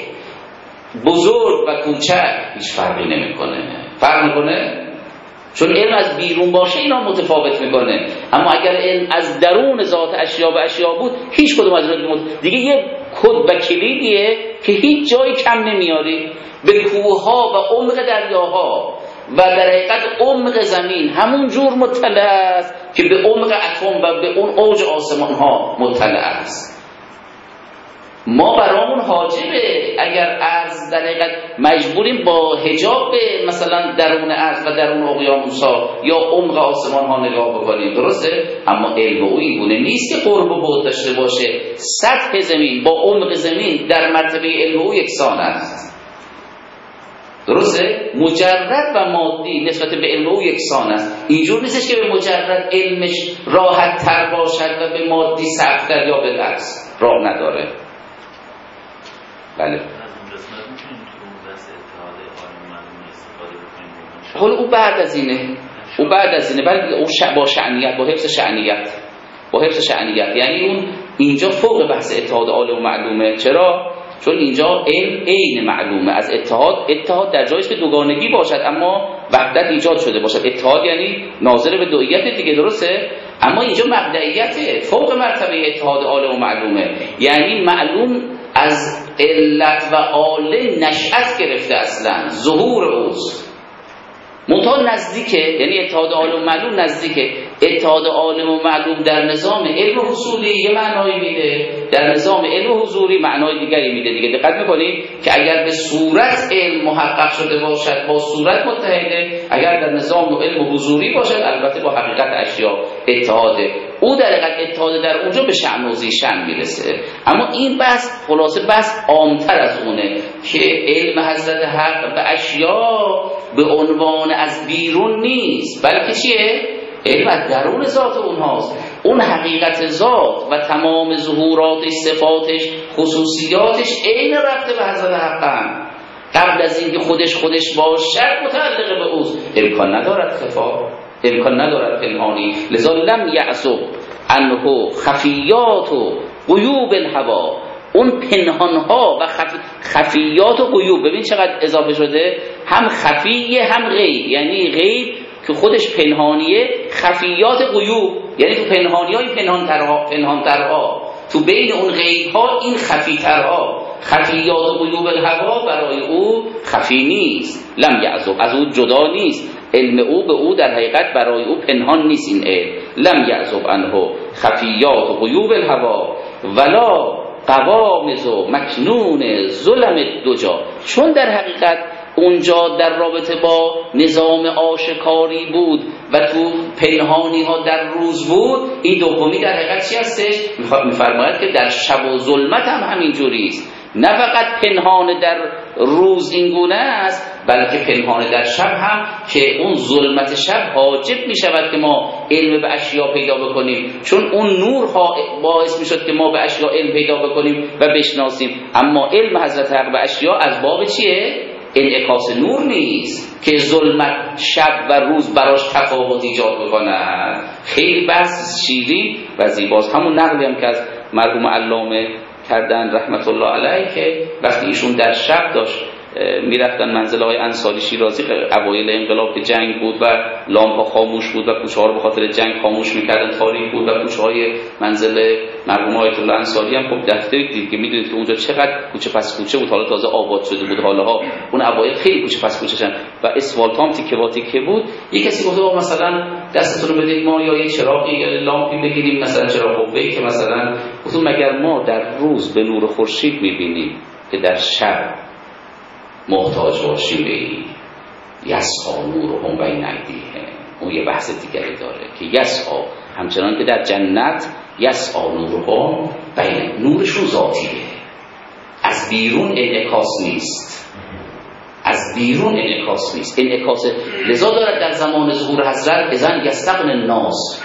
بزرگ و کوچک هیچ فرقی نمیکنه. فرق میکنه چون علم از بیرون باشه اینا متفاوت میکنه، اما اگر علم از درون ذات اشیا به اشیا بود هیچ کدوم از اونها دیگه یه کد و کلیدیه که هیچ جایی کم نمیاری. به کوهها و عمق دریاها و در حقیقت عمق زمین همون جور مطلع است که به عمق اتم و به اون اوج آسمان ها مطلع است. ما برامون حاجبه اگر عرض در حقیقت مجبوریم با حجاب به مثلا درون عرض و درون اقیانوس‌ها یا عمق آسمان ها نگاه بکنیم، درسته؟ اما علم او این گونه نیست که قرب و بعد داشته باشه. سطح زمین با عمق زمین در مرتبه علم او یکسان است، درسته؟ مجرد و مادی نسبت به علم او یکسان است. اینجور نیستش که به مجرد علمش راحت تر باشد و به مادی سخت‌تر یا بالعکس، راه نداره. بله. حالا او بعد از اینه، او بعد از اینه بلکه او ش... با شأنیت، با حفظ شأنیت، با حفظ شأنیت، یعنی اون اینجا فوق بحث اتحاد عالم و معلومه. چرا؟ چون اینجا علم عین معلومه. از اتحاد، اتحاد در جاییست که دوگانگی باشد اما وحدت ایجاد شده باشد. اتحاد یعنی ناظر به دوئیت دیگه، درسته؟ اما اینجا مبدئیته، فوق مرتبه اتحاد عالم و معلومه، یعنی معلوم از علت و عالم نشأت گرفته، اصلا ظهور اوست، منتها نزدیکه، یعنی اتحاد عالم و معلوم نزدیکه. اتحاد عالم و معلوم در نظام علم حصولی یه معنایی میده، در نظام علم حضوری معنای دیگری میده دیگه. دقت میکنید که اگر به صورت علم محقق شده باشد با صورت متحده، اگر در نظام علم حضوری باشد البته با حقیقت اشیاء اتحاده. او در حقیقت اتحاد در اونجا به شأن و ذیشأن میرسه. اما این بحث خلاصه بحث عامتر از اونه که علم حضرت حق به اشیا به عنوان از بیرون نیست، بلکه چیه؟ علم از درون ذات اونهاست. اون حقیقت ذات و تمام ظهوراتش، صفاتش، خصوصیاتش عین رفته به حضرت حق. قبل از اینکه خودش خودش باشد متعلق به اوست، امکان ندارد خفا، امکان ندارد پنهانی. لذا لم یعزب عنه خفیات و غیوب الهوا، اون پنهانها و خفی... خفیات و غیوب، ببین چقدر اضافه شده، هم خفیه هم غیب، یعنی غیب که خودش پنهانیه، خفیات غیوب یعنی تو پنهانی های پنهانترها پنهانترها، تو بین اون غیب ها این خفیترها. خفیات و غیوب الهوا برای او خفی نیست، لم یعزب، از او جدا نیست، علم او به او در حقیقت برای او پنهان نیست. این علم لم یعزب عنه خفیات و غیوب الهوا ولا قوامز و مکنون ظلم دوجا، چون در حقیقت اونجا در رابطه با نظام آشکاری بود و تو پنهانی ها در روز بود. این دومی در حقیقت چی هستش؟ میفرماید که در شب و ظلمت هم همین جوری است. نه فقط پنهان در روز این گونه است، بلکه پنهان در شب هم که اون ظلمت شب حاجب می شود که ما علم به اشیا پیدا بکنیم، چون اون نور ها باعث می شد که ما به اشیا علم پیدا بکنیم و بشناسیم. اما علم حضرت حق به اشیا از باب چیه؟ انعکاس نور نیست که ظلمت شب و روز براش تفاوت ایجاد بکنه. خیلی بحث شیرین و زیباست. همون نقلی هم که از مرحوم علامه کردن رحمت الله علیه که وقتی ایشون در شب داشت میرفتن منزل های انصاری شیرازی، اوایل انقلاب که جنگ بود و لامپا خاموش بود و کوچه ها رو به خاطر جنگ خاموش میکردن، تاریک بود و کوچه های منزل مرحوم آیت الله انصاری هم خب دفتری دید که میدونید که اونجا چقدر کوچه پس کوچه بود، حالا تازه آباد شده بود حالها، اون اوایل خیلی کوچه پس کوچه شدن و اسفالت هم تیکه با تیکه بود. یک کسی گفت مثلا دستتون رو بدید ما یا یه چراغی یا لامپی بگیریم، مثلا چراغ قوه‌ای که مثلا گفتم مگر ما در روز به نور خورشید میبینیم که در شب محتاج باشیم به این یسعا نورهم بین ایدیهم. اون یه بحث دیگری داره که یسعا همچنان که در جنت یسعا نورهم بین، نورشون ذاتیه، از بیرون انعکاس نیست، از بیرون انعکاس نیست، انعکاس. لذا دارد در زمان ظهور حضرت اذن یستغن الناس،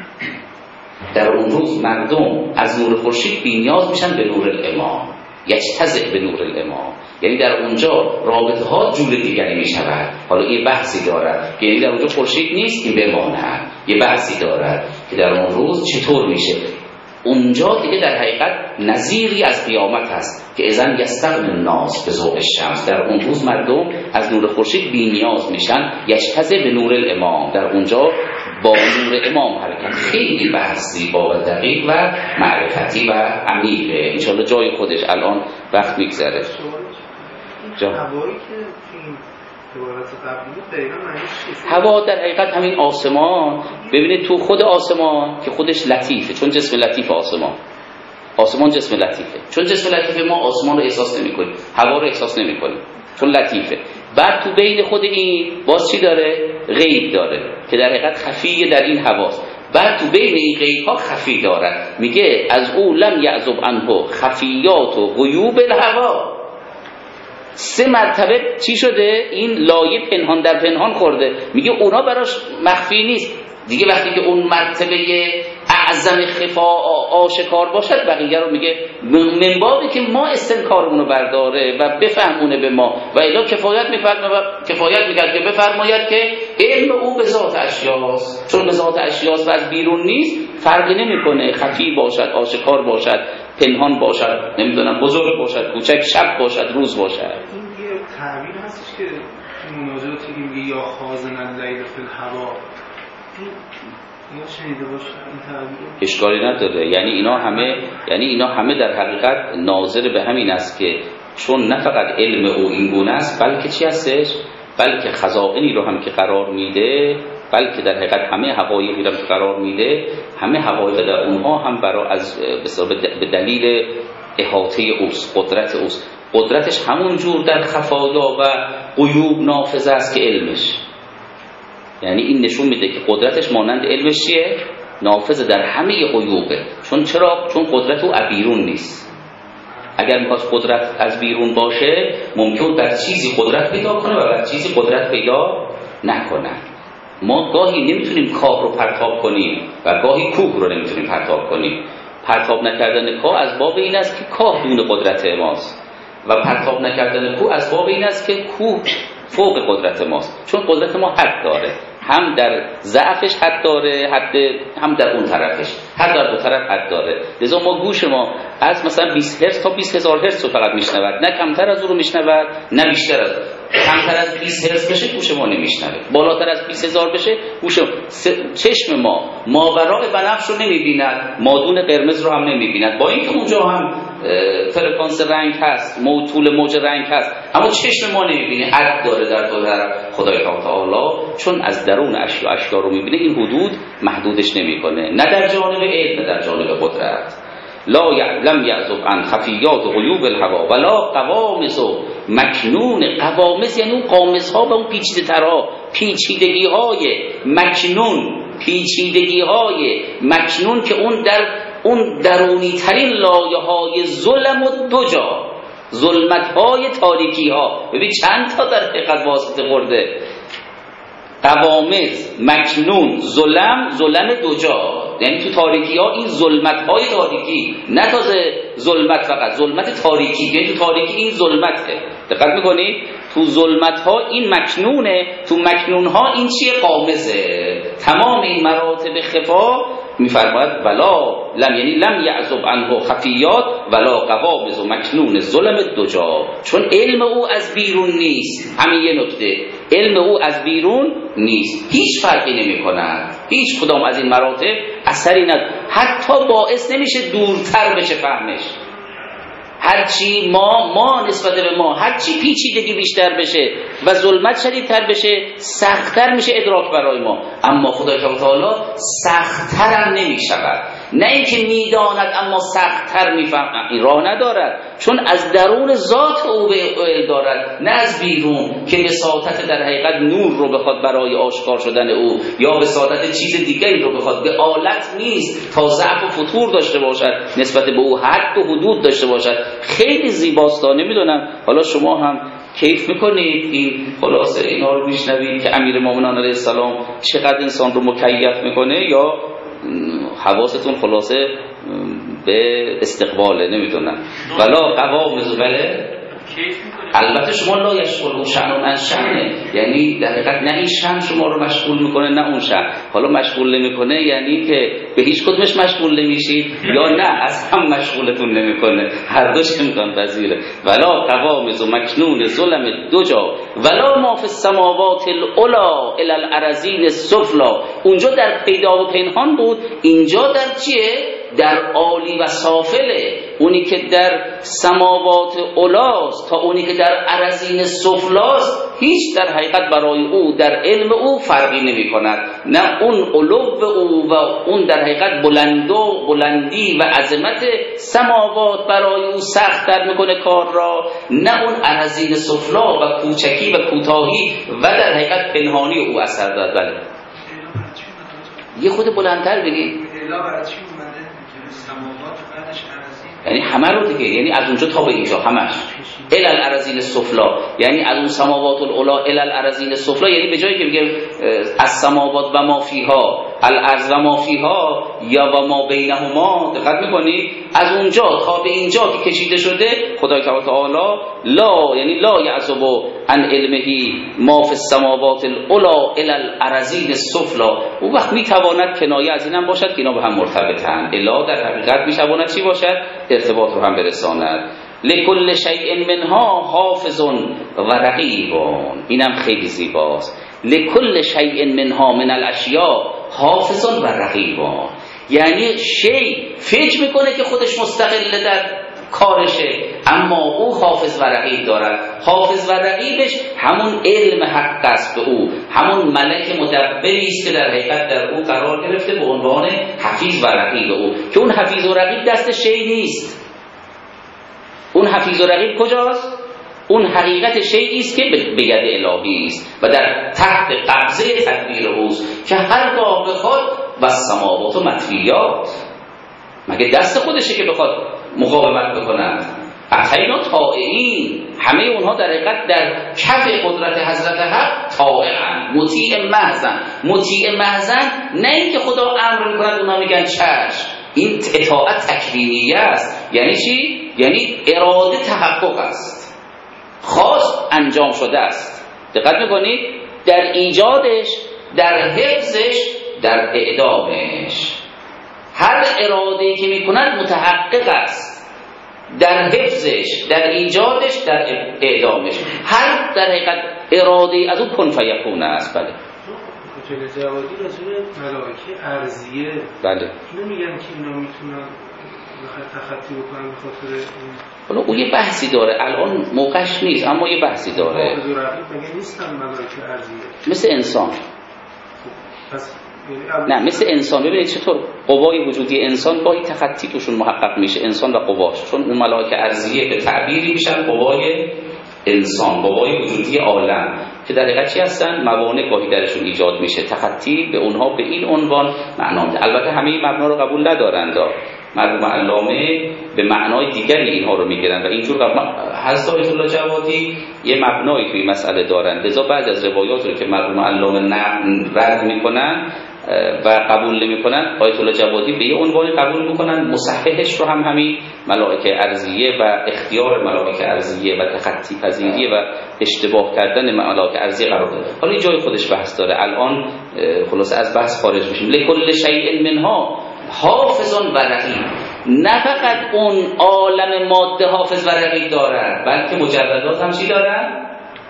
در اون روز مردم از نور خورشید بی‌نیاز میشن به نور الامام، یجتزع به نور الامام، یعنی در اونجا رابطه ها جور دیگری می شود. حالا یه بحثی دارد که یعنی در اونجا خورشید نیست این بماند، یه بحثی دارد که در اون روز چطور میشه. اونجا دیگه در حقیقت نظیری از قیامت هست که اذن یستغن الناس به ضوء الشمس، در اون روز مردم از نور خورشید بی نیاز میشن، یجتزع به نور الامام، در اونجا با نور امام حرکت. خیلی بحث زیبا و دقیق و معرفتی و عمیقه، انشاءالله جای خودش الان وقت میگذره. جا هوایی که این عبارت قبلی دقیقا معنیش چیه؟ هوا در حقیقت همین آسمان. ببینید تو خود آسمان که خودش لطیفه، چون جسم لطیف آسمان، آسمان جسم لطیفه، چون جسم لطیفه ما آسمان رو احساس نمی کنیم، هوا رو احساس نمی کنیم چون لطیفه. بعد تو بین خود این باز چی داره؟ غیب داره که در حقیقت خفیه در این هواست. بعد تو بین این غیب ها خفی دارد، میگه از او لم یعزب عنه خفیات و غیوب الهوا. سه مرتبه چی شده؟ این لایه پنهان در پنهان خورده، میگه اونا براش مخفی نیست دیگه. وقتی که اون مرتبه اعظم خفا آشکار باشد، بقیه رو میگه من بابی که ما استنکارمون رو برداره و بفهمونه به ما و الا کفایت میفرماید و کفایت میگه که بفرماید که علم او به ذات اشیاست، چون به ذات اشیاست و از بیرون نیست، فرقی نمیکنه خفی باشد، آشکار باشد، پنهان باشد، نمیدونم بزرگ باشد، کوچک، شب باشد، روز باشد. این یه تعبیر هستش که مناجاتی که میگه یا خازن اللیل فی الهوا، یا شنیده باشه این تعبیر؟ اشکالی نداره، یعنی اینا همه یعنی اینا همه در حقیقت ناظر به همین است که چون نه فقط علم او این گونه است، بلکه چی هستش؟ بلکه خزائنی رو هم که قرار میده، بلکه در حقیقت همه حقایقی رو که قرار میده، همه حقایق در اونها هم برای از به دلیل احاطه اوست، قدرت اوست. قدرتش همون جور در خفایا و غیوب نافذ است که علمش. یعنی این نشون میده که قدرتش مانند علمش چیه؟ نافذ در همه غیوبه. چون چرا؟ چون قدرت او از بیرون نیست. اگر میخواست قدرت از بیرون باشه ممکن بر چیزی قدرت پیدا کنه و بر چیزی قدرت پیدا نکنه. ما گاهی نمیتونیم کاه رو پرتاب کنیم و گاهی کوه رو نمیتونیم پرتاب کنیم. پرتاب نکردن کاه از باب این است که کاه دون قدرت ماست و پرتاب نکردن کوه از باب این است که کوه فوق قدرت ماست. چون قدرت ما حد داره، هم در ضعفش حد داره، حد هم در اون طرفش حد در دو طرف حد داره. لذا ما گوش ما از مثلا بیست هرتز تا بیست هزار هرتز رو فقط میشنود، نه کمتر از اون رو میشنود نه بیشتر از اون. کمتر از بیست هرتز بشه گوش ما نمیشنوه، بالاتر از بیست هزار بشه گوش ما. چشم ما ماورای بنفش رو نمیبیند، مادون قرمز رو هم نمیبیند، با اینکه اونجا هم فرکانس رنگ هست، طول موج رنگ هست، اما چشم ما نمیبینه. حد داره در دو طرف خدای تعالی، چون از درون اشیا اشیا رو میبینه. این حدود محدودش نمیکنه، نه در جانب علم نه در جانب قدرت. لا لم یعزب عن خفیات غیوب الهوا ولا قوامز مکنون. قوامز یعنی اون قامز ها و اون پیچیده ترها، پیچیدگی های مکنون، پیچیدگی های مکنون که اون در اون درونی ترین لایه های ظلم و دو جا، ظلمت های تاریکی ها. ببین چند تا در حقیقت واسطه خورده: قوامز، مکنون، ظلم، ظلم دو جا. یعنی تو تاریکی ها این ظلمت های تاریکی، نه تازه ظلمت فقط، ظلمت تاریکی. یعنی تو تاریکی این ظلمته. دقت میکنی؟ تو ظلمت ها این مکنونه، تو مکنون ها این چیه؟ قامزه. تمام این مراتب خفا میفرماید ولا لم، یعنی لم یعزب عنه خفیات ولا قوامز و مکنون ظلم دو جا. چون علم او از بیرون نیست. همین یه نکته، علم او از بیرون نیست، هیچ فرقی نمی کند. هیچ کدام از این مراتب اثری نداره، حتی باعث نمیشه دورتر بشه فهمش. هرچی ما ما نسبت به ما هرچی پیچیدگی بیشتر بشه و ظلمت شدیدتر بشه سختتر میشه ادراک برای ما. اما خدای تعالی سختتر هم نمیشود، نه اینکه میداند اما سختتر میفهمد. این راه ندارد، چون از درون ذات او به دارد، نه از بیرون که وساطت در حقیقت نور رو بخواد برای آشکار شدن او، یا وساطت چیز دیگری رو بخواد. به آلت نیست تا ضعف و فتور داشته باشد، نسبت به او حد و حدود داشته باشد. خیلی زیباست. نمیدونم حالا شما هم کیف میکنید این خلاصه اینا رو میشنوید که امیرالمومنین علیه السلام چقدر انسان رو مکیف میکنه، یا حواستون خلاصه به استقباله؟ نمیدونم. ولا قوامز، بله البته شما لا یشغل شأن از شأنه، یعنی در حقیقت نه این شأن شما رو مشغول میکنه نه اون شأن. حالا مشغول نمیکنه یعنی که به هیچ کدومش مشغول نمیشید، یا نه از هم مشغولتون نمیکنه، هر دوش امکان پذیره. ولا قوامز و مکنون ظلم دو جا ولا ما فی السماوات العلا الی الارضین السفلی. اونجا در پیدا و پنهان بود، اینجا در چیه؟ در عالی و سافله. اونی که در سماوات علاست تا اونی که در ارضین سفلاست هیچ در حقیقت برای او در علم او فرقی نمی کند. نه اون علو او و اون در حقیقت بلندو بلندی و عظمت سماوات برای او سخت تر میکنه کار را، نه اون ارضین سفلا و کوچکی و کوتاهی و در حقیقت پنهانی او اثر داد. بله یه خود بلندتر بگید. یعنی همه رو دیگه، یعنی از اونجا تا به اینجا همش الی الارضین السفلا، یعنی از اون سماوات العلا الی الارضین السفلا، یعنی به جایی که بگه از سماوات و ما فیها، الارض و ما فیها، یا و ما بینهما، دقت میکنی؟ از اونجا تا به اینجا که کشیده شده خدای تعالی لا، یعنی لا یعزب عن علمه ما فی السماوات العلا الی الارضین السفلا. اون وقت میتواند کنایه از اینم باشد که اینا به هم مرتبطن. الا در حقیقت میتواند چی باشد؟ ارتباط رو هم برساند. لکل شیء منها حافظ و رقیب. اینم خیلی زیباست. لکل شیء منها من الاشیاء حافظ و رقیب. یعنی شیء فکر میکنه که خودش مستقل در کارشه، اما او حافظ و رقیب دارد. حافظ و رقیبش همون علم حق است به او، همون ملک مدبری است که در حقیقت در او قرار گرفته به عنوان حفیظ و رقیب او، که اون حفیظ و رقیب دست شیء نیست. اون حفیظ و رقیب کجاست؟ اون حقیقت شیئی است که به ید الهی است و در تحت قبضه تدبیر اوست، که هرگاه بخواد و سماوات و مطویات، مگه دست خودشه که بخواد مقاومت بکنند؟ اتینا طائعین، همه اونها در حقیقت در کف قدرت حضرت حق طائعن، مطیع محضن. مطیع محضن نه اینکه خدا امر میکند اونها میگن چشم، این اطاعت تکوینیه است. یعنی چی؟ یعنی اراده تحقق است، خواست انجام شده است. دقت میکنید؟ در ایجادش، در حفظش، در اعدامش. هر اراده‌ای که میکند متحقق است، در حفظش، در ایجادش، در اعدامش. هر در حقیقت اراده از اون کن فیکون است. بله. کتل جوادی راجع به ملائکه ارضیه، بله. اینو میگن که اینا میتونن تخطی بکنن به خاطر این. حالا اون یه بحثی داره، الان موقعش نیست، اما یه بحثی داره. حافظ و رقیب مگه نیستن ملائکه ارضیه؟ مثل انسان. پس نه مثل انسان. ببینید چطور قوای وجودی انسان با این تخطی توشون محقق میشه، انسان و قواش، چون اون ملائکه ارضیه به تعبیری میشن قوای انسان، قوای وجودی عالم، که در حقیقت چی هستن؟ موانع گاهی درشون ایجاد میشه، تخطی به اونها به این عنوان معنا میده. البته همه این مبنا رو قبول ندارند، مرحوم علامه به معنای دیگری اینها رو میگیرن و اینجور حضرت آیت الله جوادی یه مبنایی توی مسئله دارن. لذا بعض از روایات رو که مرحوم علامه رد میکنن و قبول نمیکنن، آیت الله جوادی به یه عنوانی قبول میکنن، مصححش رو هم همین ملائکه ارضیه و اختیار ملائکه ارضیه و تخطی پذیری و اشتباه کردن ملائکه ارضیه قرار داده. حالا این جای خودش بحث داره، الان خلاص از بحث خارج میشیم. لکل شیء منها حافظ و رقیب. نه فقط اون عالم ماده حافظ و رقیب دارن، بلکه مجردات هم چی دارن؟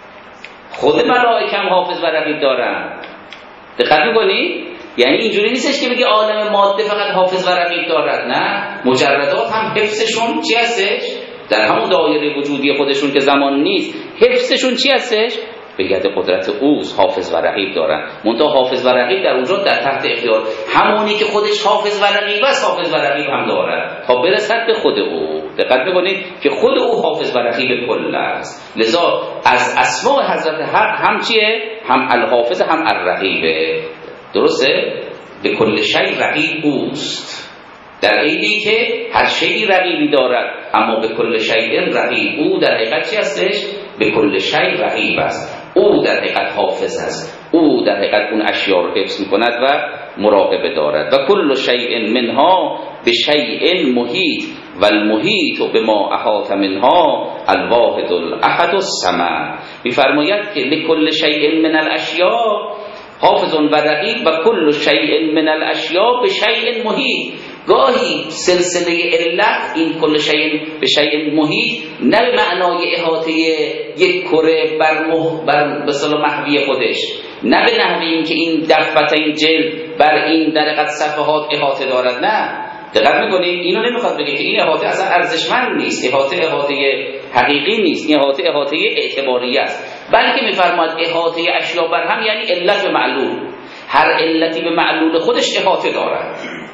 خود ملائکه هم حافظ و رقیب دارن. دقت می‌کنی؟ یعنی اینجوری نیستش که بگی عالم ماده فقط حافظ و رقیب دارد، نه، مجردات هم حفظشون چی هستش؟ در همون دایره وجودی خودشون که زمان نیست، حفظشون چی هستش؟ به ید قدرت اوست، حافظ و رقیب دارن. منتها حافظ و رقیب در اونجا در تحت اختیار همونی که خودش حافظ و رقیب است، حافظ و رقیب هم دارد تا برسد به خود او. دقت می‌کنید که خود او حافظ و رقیب کل است. لذا از اسماء حضرت حق هم چیه؟ هم الحافظ هم الرقیبه. درسته؟ به کل شی رقیب اوست، در عیدی که هر شیئی رقیبی دارد، اما به کل شیء رقیب. او در حقیقت چی هستش؟ به کل شی رقیب است. او در حقیقت حافظ است، او در حقیقت اون اشیاء رو حفظ می‌کند و مراقبه دارد. و کل شیء منها به شیء محیط و المحیط بما احاط منها الواحد الاحد الصمد. می‌فرماید که لکل شیء من الاشیاء حافظ و رقیب و کل شیء من الاشیاء به شیء محیط. گاهی سلسله علت این کل شیء به شیء محیط نه به معنای احاطه یک کره بر مح بر مثلا محوی خودش، نه به نحوی این که این دفعه این جلد بر این در حقیقت صفحات احاطه دارد، نه. دقت می‌کنید؟ اینو نمیخواد بگه که این احاطه اصلا ارزشمند نیست، احاطه احاطه حقیقی نیست، این احاطه احاطه اعتباری است، بلکه می‌فرماید احاطه اشیاء بر هم یعنی علت و معلول. هر علتی به معلول خودش احاطه دارد،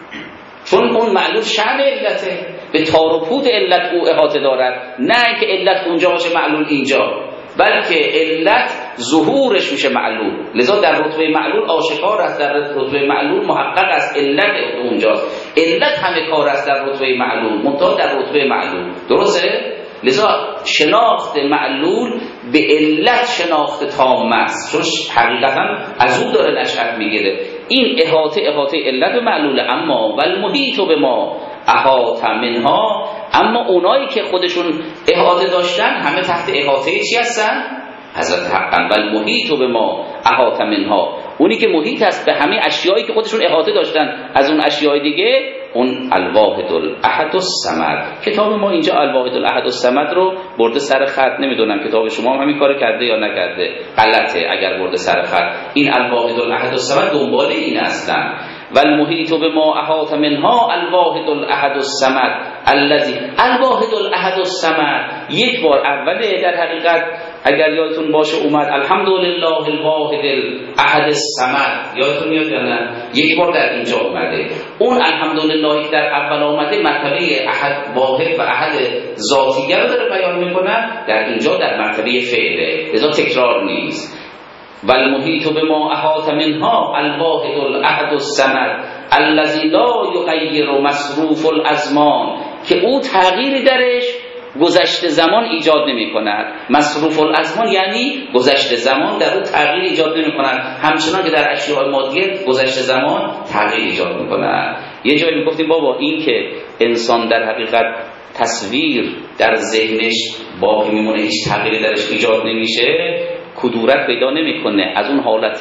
چون اون معلول شأن علته، به تار و پود علت او احاطه دارد، نه که علت اونجا باشه معلول اینجا، بلکه علت ظهورش میشه معلول. لذا در رتبه معلول آشکار است، در رتبه معلول محقق است، علت اونجاست. علت همه کار است در رتبه معلول، منتها در رتبه معلول. درسته؟ لذا شناخت معلول به علت شناخت تام است، چون حقیقتا از او داره نشأت میگیره. این احاطه احاطه علت و معلول. اما والمحیط به ما احاط منها، اما اونایی که خودشون احاطه داشتن همه تحت احاطه چی هستن؟ حضرت حقا. والمحیط به ما احاط منها، اونی که محیط است به همه اشیایی که خودشون احاطه داشتن از اون اشیای دیگه، اون الواحد الاحد الصمد. کتاب ما اینجا الواحد الاحد الصمد رو برده سر خط، نمیدونم کتاب شما هم همین کار کرده یا نکرده، غلطه اگر برده سر خط. این الواحد الاحد الصمد دنبال این اصلا. والمحیط بما احاط منها الواحد الاحد الصمد الذی الواحد الاحد الصمد. یک بار اوله در حقیقت اگر یادتون باشه اومد الحمدلله الواحد الاحد الصمد، یادتون میاد یا نه؟ یک بار در اینجا اومده. اون الحمدلله در اول اومده مرتبه احد واحد و احد ذاتیه رو داره بیان میکنه، در اینجا در مرتبه فعله، لذا تکرار نیست. والمحیط بما احاط منها الواحد الاحد الصمد الذی لا یغیر مصروف الازمان، که او تغییری درش گذشته زمان ایجاد نمی کند. مصروف الازمان یعنی گذشته زمان در او تغییر ایجاد نمی کند، همچنان که در اشیاء مادیه گذشته زمان تغییر ایجاد می کند. یه جایی می گفتیم بابا این که انسان در حقیقت تصویر در ذهنش باقی میمونه، هیچ تغییری درش ایجاد نمیشه، کدورت پیدا نمیکنه، از اون حالت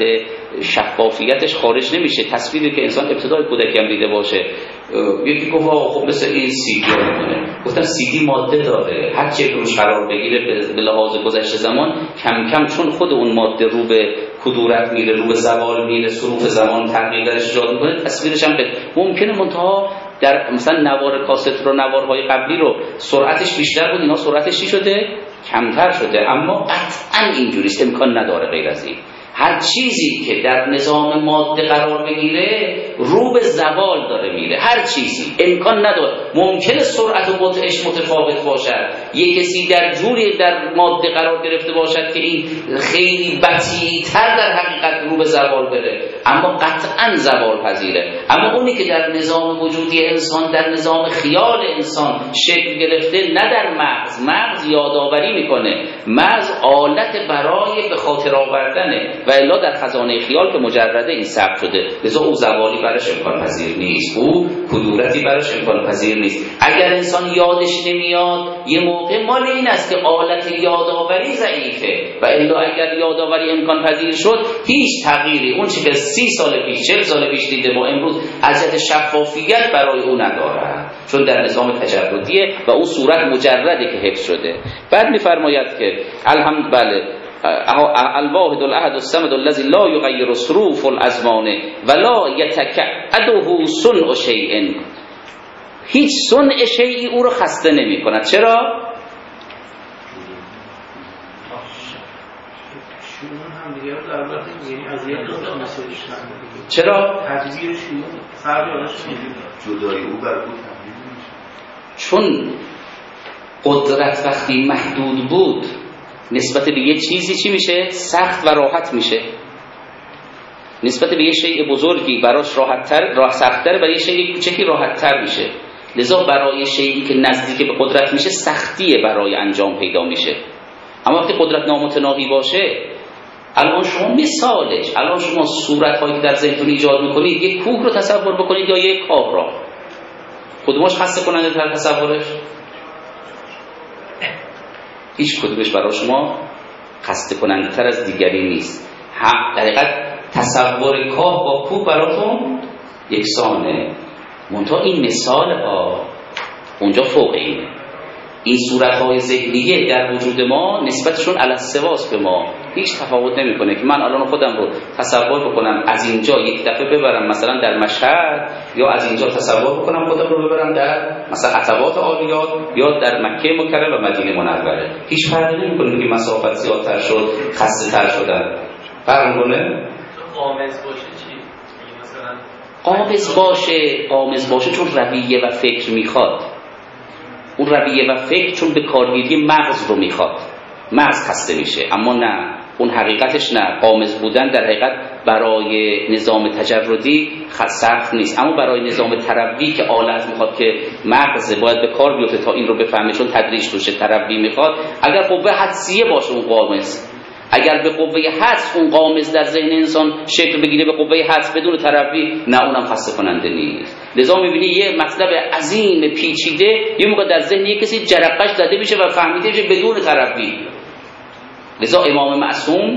شفافیتش خارج نمیشه. تصویری که انسان ابتدای کودکی هم دیده باشه، یکی گفت خب مثل این سیدی ها میمونه. گفتم سیدی ماده داره، هر چی روش قرار بگیره به لحاظ گذشته زمان کم کم چون خود اون ماده رو به کدورت میره، رو به زوال میره، صروف زمان تغییر درش ایجاد میکنه، تصویرش هم ممکنه منتها در مثلا نوار کاست رو، نوارهای قبلی رو سرعتش بیشتر بود، اینا سرعتش چی شده؟ کمتر شده. اما قطعا اینجوریست، امکان نداره غیر از این. هر چیزی که در نظام ماده قرار بگیره رو به زوال داره میره، هر چیزی امکان نداره. ممکنه سرعت و بطئش متفاوت باشد، یک کسی در جوری در ماده قرار گرفته باشد که این خیلی بطی‌تر در حقیقت رو به زوال بره، اما قطعا زوال پذیره. اما اونی که در نظام وجودی انسان، در نظام خیال انسان شکل گرفته، نه در مغز، مغز یادآوری میکنه، مغز آلت برای به خاطر آوردنه، و الا در خزانه خیال که مجرده این ثبت شده، لذا او زوالی برش امکان پذیر نیست، او کدورتی برش امکان پذیر نیست. اگر انسان یادش نمیاد، یه موقع مال این است که آلت یادآوری ضعیفه، و الا اگر یادآوری امکان پذیر شد، هیچ تغییری اون چیزی که سی سال پیش، چهل سال پیش دیده ما امروز از جهت شفافیت برای او نداره، چون در نظام تجردیه و او صورت مجرده که حفظ شده. بعد میفرماید که الحمد بله الواحد الاحد الصمد الذی لا یغیر صروف الازمان ولا یتکعده صنع شیء، هیچ صنع شیئی او رو خسته نمی کند. چرا؟ چرا؟ تدبیر شیوع فرق جدای او بر او تبدیل نمیشه. چون قدرت وقتی محدود بود نسبت به یه چیزی چی میشه؟ سخت و راحت میشه. نسبت به یه شیء بزرگی براش راحت‌تر، راه سخت‌تر، برای یه شیء کوچکی راحت‌تر میشه. لذا برای شیئی که نزدیک به قدرت میشه سختیه برای انجام پیدا میشه. اما وقتی قدرت نامتناهی باشه، الان شما مثالش، الان شما صورت‌هایی که در ذهنتون ایجاد میکنید، یک کوه رو تصور بکنید یا یک کاه را، کدومش خسته کننده تر تصورش؟ هیچ کدومش برای شما خسته کننده تر از دیگری نیست. هم در حقیقت تصور کاه با کوه براتون یکسانه، منتها این مثال ها اونجا فوق اینه. این صورت‌های ذهنیه در وجود ما نسبتشون علی السواس به ما هیچ تفاوت نمیکنه. که من الان خودم رو تصور بکنم از اینجا یک دفعه ببرم مثلا در مشهد، یا از اینجا تصور بکنم خودم رو ببرم در مثلا عتبات عالیات یا در مکه مکرمه و مدینه منوره، هیچ فرقی نمیکنه که مسافت زیادتر شد، خسته تر شدن. فرق میکنه؟ قامز باشه چی؟ مثلا قامز باشه، قامز باشه چون رویه و فکر میخواد. اون رویه و فکر چون به کارگیری مغز رو میخواد، مغز خسته میشه. اما نه، اون حقیقتش نه. قامز بودن در حقیقت برای نظام تجردی سخت نیست، اما برای نظام تروی که آلت میخواد که مغز باید به کار بیفته تا این رو بفهمه، چون تدریج توشه، تروی میخواد. اگر قوه حدسیه باشه اون قامز، اگر به قوه حدس اون قامز در ذهن انسان شکل بگیره به قوه حدس بدون تروی، نه اونم خسته کننده نیست. لذا میبینی یه مطلب عظیم پیچیده یه موقع در ذهن یک کسی جرقش زده میشه و فهمیده میشه بدون تروی. لذا امام معصوم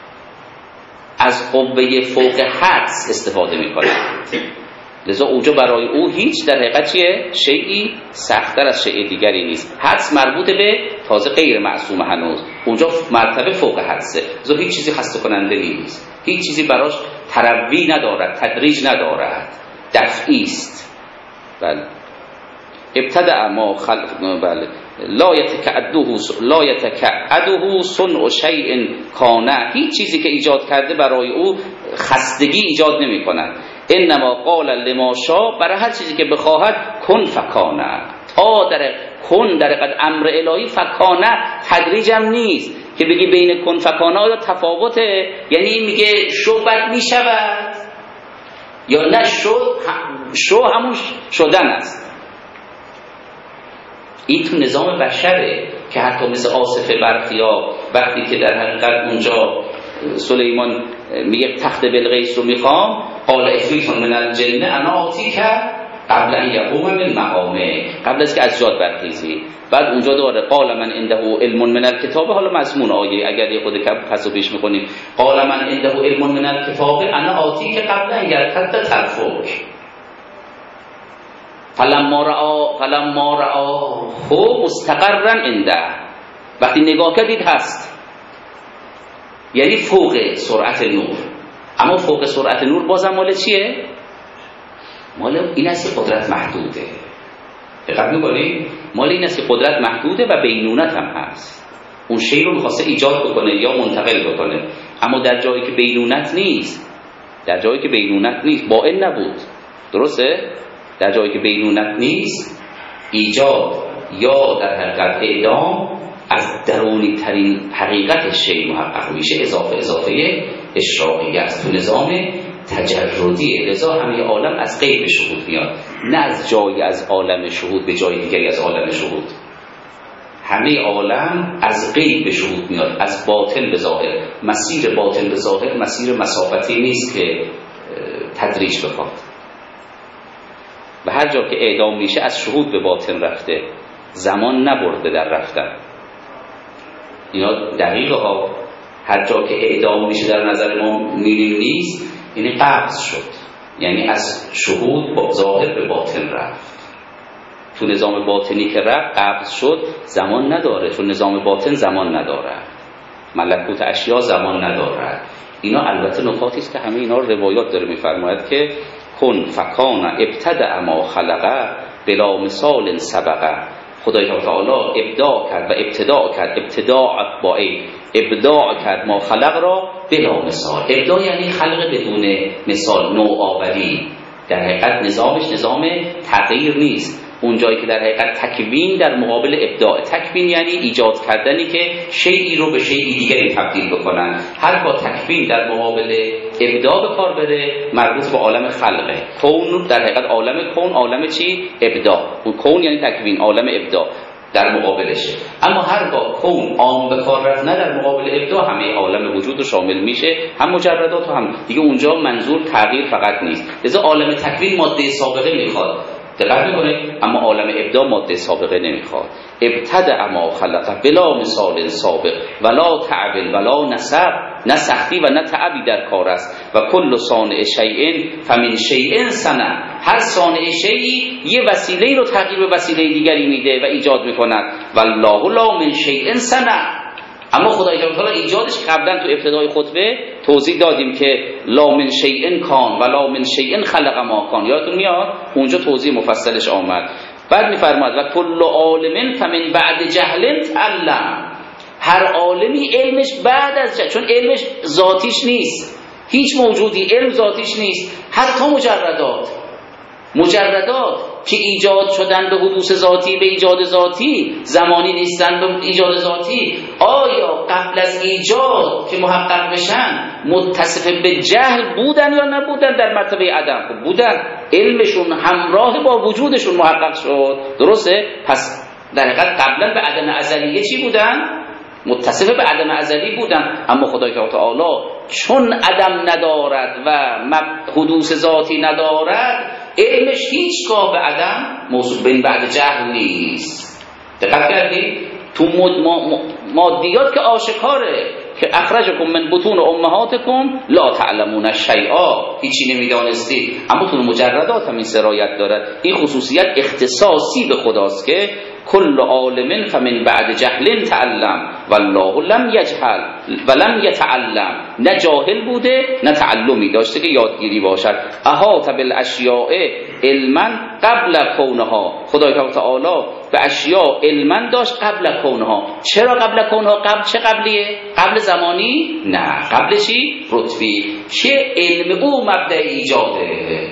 از قوه فوق حدس استفاده میکنه. لذا اونجا برای او هیچ در حقیقت چیه؟ شیئی سخت‌تر از شیء دیگری نیست. حدس مربوط به تازه غیر معصوم، هنوز اونجا مرتبه فوق حدسه. لذا هیچ چیزی خسته کننده نیست، هیچ چیزی براش تروی ندارد، تدریج ندارد، دفعی است. بله ابتدع ما خلق بله لا یتکعده لا یتکعده صنع شیء کان، هیچ چیزی که ایجاد کرده برای او خستگی ایجاد نمی کند. انما قال لما شاء، برای هر چیزی که بخواهد کن فکانه. تا در کن در قد امر الهی، فکانه تدریجم نیست که بگی بین کن فکانه یا تفاوته، یعنی میگه شو بد میشود، یا نه شد شو همون شدن است. این تو نظام بشره که حتی مثل آصف برخیا وقتی که در حقیقت اونجا سلیمان میگه تخت بلقیس رو میخوام، قال افریت من الجن انا آتیک قبل ان یقوم من مقامه، قبل از که از جاد برخیزی. بعد اونجا داره قال من عنده علم من الکتاب، حالا مضمون آیه اگر یه خود پس و پیش میکنیم، قال من عنده علم من الکتاب انا آتیک قبل ان یرتد طرفک فلما رأى فلما رآه مستقرا عنده، وقتی نگاه کردید هست، یعنی فوق سرعت نور. اما فوق سرعت نور بازم مال چیه؟ مال این است که قدرت محدوده. دقت می‌کنید؟ مال این است که قدرت محدوده و بینونت هم هست. اون شی رو می‌خواسته ایجاد بکنه یا منتقل بکنه، اما در جایی که بینونت نیست، در جایی که بینونت نیست باین نبود. درسته؟ در جایی که بینونت نیست ایجاد یا در حقیقت اعدام از درونی ترین حقیقت شی محقق میشه، اضافه اضافه اشراقی است تو نظام تجردیه. لذا همه عالم از غیب به شهود میاد، نه از جایی از عالم شهود به جای دیگری از عالم شهود. همه عالم از غیب به شهود میاد، از باطن به ظاهر. مسیر باطن به ظاهر مسیر مسافتی نیست که تدریج بخواد، و هر جا که اعدام میشه از شهود به باطن رفته، زمان نبرده در رفتن. اینا دقیقه ها. هر جا که اعدام میشه در نظر ما می‌بینیم نیست، یعنی قبض شد، یعنی از شهود با ظاهر به باطن رفت. تو نظام باطنی که رفت قبض شد، زمان نداره، چون نظام باطن زمان نداره، ملکوت اشیا زمان نداره. اینا البته نکاتی است که همه اینا رو روایات داره میفرماید که کن فکان ابتدع ما خلقه بلا مثال سبقه. خدای تعالی ابداع کرد و ابتداع کرد، ابتداع با ای ابداع کرد ما خلق را بلا مثال. ابداع یعنی خلق بدون مثال، نوآوری. در حقیقت نظامش نظام تغییر نیست. اون جایی که در حقیقت تکوین در مقابل ابداع. تکوین یعنی ایجاد کردنی که شیئی رو به شیئی دیگری تبدیل بکنن. هر با تکوین در مقابل ابداع به کار بره مربوط به عالم خلقه. کون در حقیقت عالم کون، عالم چی؟ ابداع. اون کون یعنی تکوین، عالم ابداع در مقابلشه. اما هر با کون عام به کار رفت، نه در مقابل ابداع، همه عالم وجود رو شامل میشه، هم مجردات و هم دیگه. اونجا منظور تغییر فقط نیست. لذا عالم تکوین ماده سابقه میخواد، دقت میکنه، اما عالم ابداع ماده سابقه نمیخواد. ابتدع ما خلق بلا مثال سابق ولا تعب ولا نسب، نه سختی و نه تعبی در کار است. و کل صانع شیء فمن شیء صنع، هر صانع شیئی یه وسیله رو تغییر به وسیله دیگری میده و ایجاد میکند. والله لا من شیء صنع، اما خدای تعالی ایجادش قبلا تو ابتدای خطبه توضیح دادیم که لا من شیء کان ولا من شیء خلق ما کان. یادتون میاد اونجا توضیح مفصلش آمد. بعد میفرماد و کل عالم فمن بعد جهل تعلم، هر عالمی علمش بعد از جهل، چون علمش ذاتیش نیست، هیچ موجودی علم ذاتیش نیست. حتی مجردات مجردات که ایجاد شدن به حدوث ذاتی، به ایجاد ذاتی، زمانی نیستن به ایجاد ذاتی، آیا قبل از ایجاد که محقق بشن متصف به جهل بودن یا نبودن؟ در مرتبه عدم بودن، علمشون همراه با وجودشون محقق شد. درسته؟ پس در حقیقت قبلا به عدم ازلیه چی بودن؟ متصف به عدم ازلی بودن. اما خدای تعالی چون عدم ندارد و حدوث ذاتی ندارد، علمش هیچگاه به عدم موصوف بین بعد جهل نیست. دقت کردید؟ تو مادیات که آشکاره که اخرجکم من بطون امهاتکم لا تعلمون شیئا، هیچی نمیدانستید. اما تو مجردات هم این سرایت دارد. این خصوصیت اختصاصی به خداست که کل عالم فمن بعد جهل تعلم والله لم یجهل ولم یتعلم، نه جاهل بوده نه تعلمی داشته که یادگیری باشد. احاط بالاشیاء علما قبل کونها، خدای تعالی به اشیاء علما داشت قبل کونها. چرا قبل کونها؟ قبل چه قبلیه؟ قبل زمانی؟ نه، قبل چی؟ رتبی. چه علم او مبدأ ایجاده؟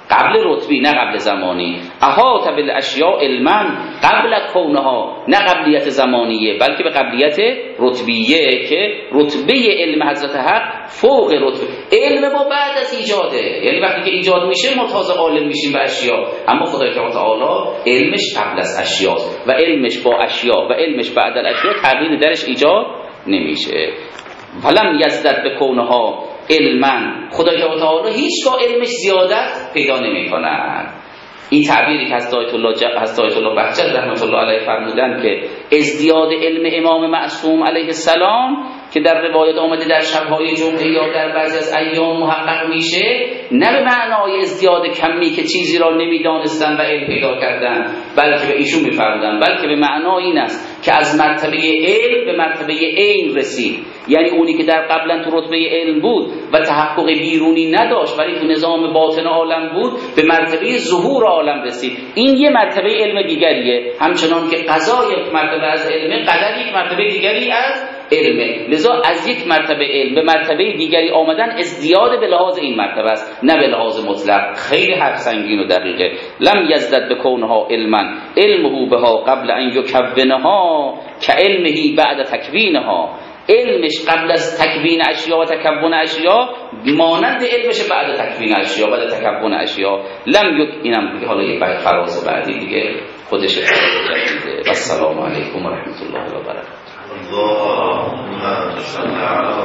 قبل رتبی نه قبل زمانی. احاط بالاشیاء علما قبل کونها، نه قبلیت زمانیه بلکه به قبلیت رتبیه که رتبه علم حضرت حق فوق رتبه علم ما بعد از ایجاده. یعنی وقتی که ایجاد میشه ما تازه عالم میشیم به اشیاء، اما خدای تعالی علمش قبل از اشیاء و علمش با اشیاء و علمش بعد از اشیاء تغییر درش ایجاد نمیشه. ولم یزدد به کونها علما، خدای تعالی هیچگاه علمش زیادت پیدا نمی‌کند. این تعبیری که از آیت الله ج... از آیت الله بهجت رحمت الله علیه فرمودن که ازدیاد علم امام معصوم علیه السلام که در روایت آمده در شب‌های جمعه یا در بعضی از ایام محقق میشه، نه به معنای ازدیاد کمی که چیزی را نمیدانستن و علم پیدا کردن، بلکه به ایشون می‌فرمودن، بلکه به معنای این است که از مرتبه علم به مرتبه عین رسید. یعنی اونی که در قبلا تو رتبه علم بود و تحقق بیرونی نداشت ولی تو نظام باطن عالم بود، به مرتبه ظهور عالم رسید. این یه مرتبه علم دیگریه، همچنان که قضا یک مرتبه از علم، قدر یک مرتبه دیگری از علمه. لذا از یک مرتبه علم به مرتبه دیگری آمدن ازدیاد به لحاظ این مرتبه است، نه به لحاظ مطلق. خیلی حرف سنگین و دقیقه. لم یزدد بکونها علما علمه بها قبل ان یکونها کعلمه بعد تکوینها. علمش قبل از تکوین اشیا و تکون اشیا مانند علمش بعد تکوین اشیا بعد تکون اشیا. لم یک اینم حالا یک بعد فراز بعدی دیگه خودش جدیده. و السلام علیکم و رحمت الله و برکاته. اللهم صل علی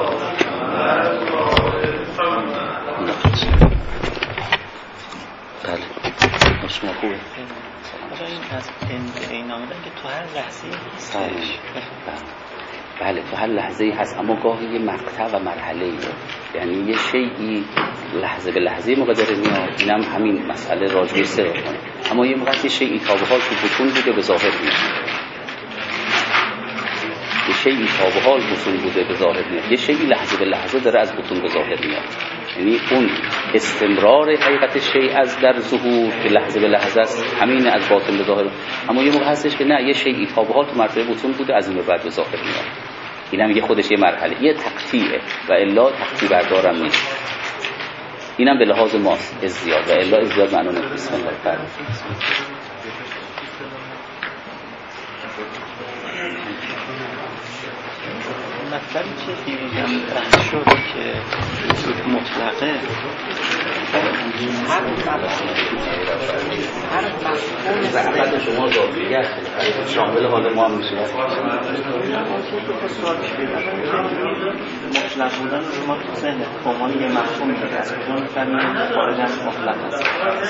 بله شما خوبه. این از این نامه که تو هر لحظه هستش. بله تو هر لحظه‌ای هست، اما گاهی یه مقطع و مرحله‌ایه، یعنی یه شیئی لحظه به لحظه موقع داره میاد. اینم همین مسئله راجع سر کنه، اما یه موقع یه شیئی تا به حال تو بطون بوده به ظاهر میاد، یه شیئی تا به حال بطون بوده به ظاهر میاد، یه شیئی لحظه به لحظه داره از بطون به ظاهر میاد. یعنی اون استمرار حقیقت شیء از در ظهور که لحظه به لحظه است، همین از باطن به ظاهر. اما یه موقع هستش که نه، یه شیئی تا به حال تو مرتبه بطون بوده از این به بعد به ظاهر میاد. اینم یه خودش یه مرحله، یه تقطیعه و الا تقطیع بردارم نیست. اینم به لحاظ ماست ازدیاد و الا ازدیاد معنی نیست. بسم الله الرحمن الرحیم. مطلبی که دیروزم مطرح شد که مطلقه هر مفهوم شما ذاتیه است شامل حال ما هم میشه. مطلق بودن شما تو ذهن به عنوان یه مفهومی که از کجا می‌فهمید خارج از مطلق است.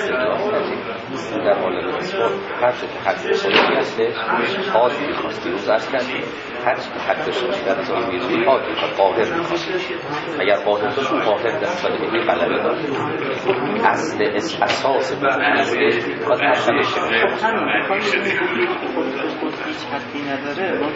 در حال اثبات هر چه که حد رسالتی هستش حاد می‌خواست دیروز عرض کردیم، هر چه که حد رسالتی در رساله بیرونی حاد می‌خواد، قاهر می‌خواست. اگر قاهرشون قاهر در رساله بیرونی غلبه داره، اصل اساس بودنش می‌خواد حد نشه. هیچ حدی نداره، ما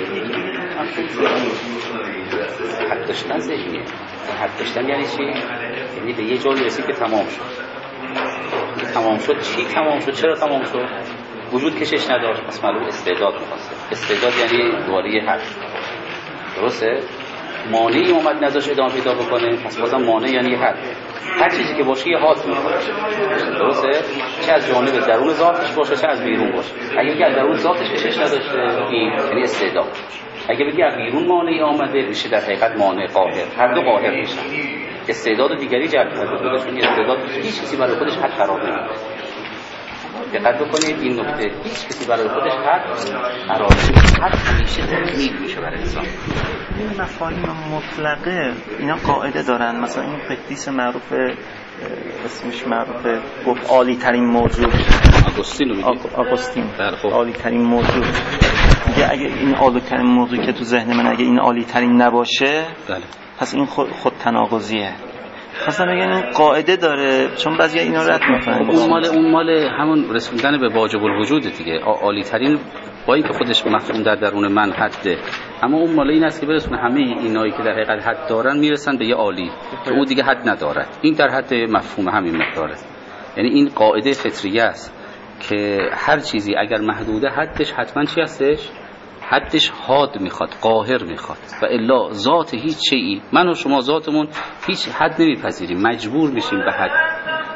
حد داشتن ذهنیه. حد داشتن یعنی چی؟ یعنی به یه جایی رسید که تمام شد. تمام شد چی تمام شد؟ چرا تمام شد؟ وجود کشش نداشت، پس معلوم استعداد می‌خواسته. استعداد یعنی دواره حد. درسته؟ مانعی اومد نذاش ادامه پیدا بکنه، پس بازم مانع یعنی حد. هر چیزی که باشه یه حد می‌خواد. درسته؟ چه از جانب درون ذاتش باشه چه از بیرون باشه. اگه بگی از درون ذاتش کشش نداشته، این یعنی استعداد. اگه بگی از بیرون مانعی آمده، میشه در حقیقت مانع قاهر. هر دو قاهر میشن. استعداد دیگری جلب کرده خودشون، استعداد هیچ کسی برای خودش حد قرار نمیده. دقت بکنید این نکته، هیچ کسی برای خودش حد قرار نمیده. حد همیشه تکمیل میشه برای انسان. این مفاهیم مطلقه اینا قاعده دارن. مثلا این قدیس معروف اسمش معروفه، گفت عالی ترین موضوع آگوستین رو میگید؟ آگوستین خب. عالی ترین موضوع میگه اگه این عالی ترین موضوع که تو ذهن من اگه این عالی ترین نباشه، بله، پس این خود, خود تناقضیه. خواستم بگم این قاعده داره، چون بعضی اینا رد میکنن. اون مال اون مال همون رسوندن به واجب الوجود دیگه. عالی ترین با اینکه خودش مفهوم در درون من حده، اما اون مال این است که برسونه همه اینایی که در حقیقت حد دارن میرسن به یه عالی که اون دیگه حد نداره. این در حد مفهوم همین مقداره. یعنی این قاعده فطریه است که هر چیزی اگر محدوده حدش حتما چی هستش؟ حدش حاد میخواد، قاهر میخواد. و الا ذات هیچ چیزی، من و شما ذاتمون هیچ حد نمیپذیریم، مجبور میشیم به حد.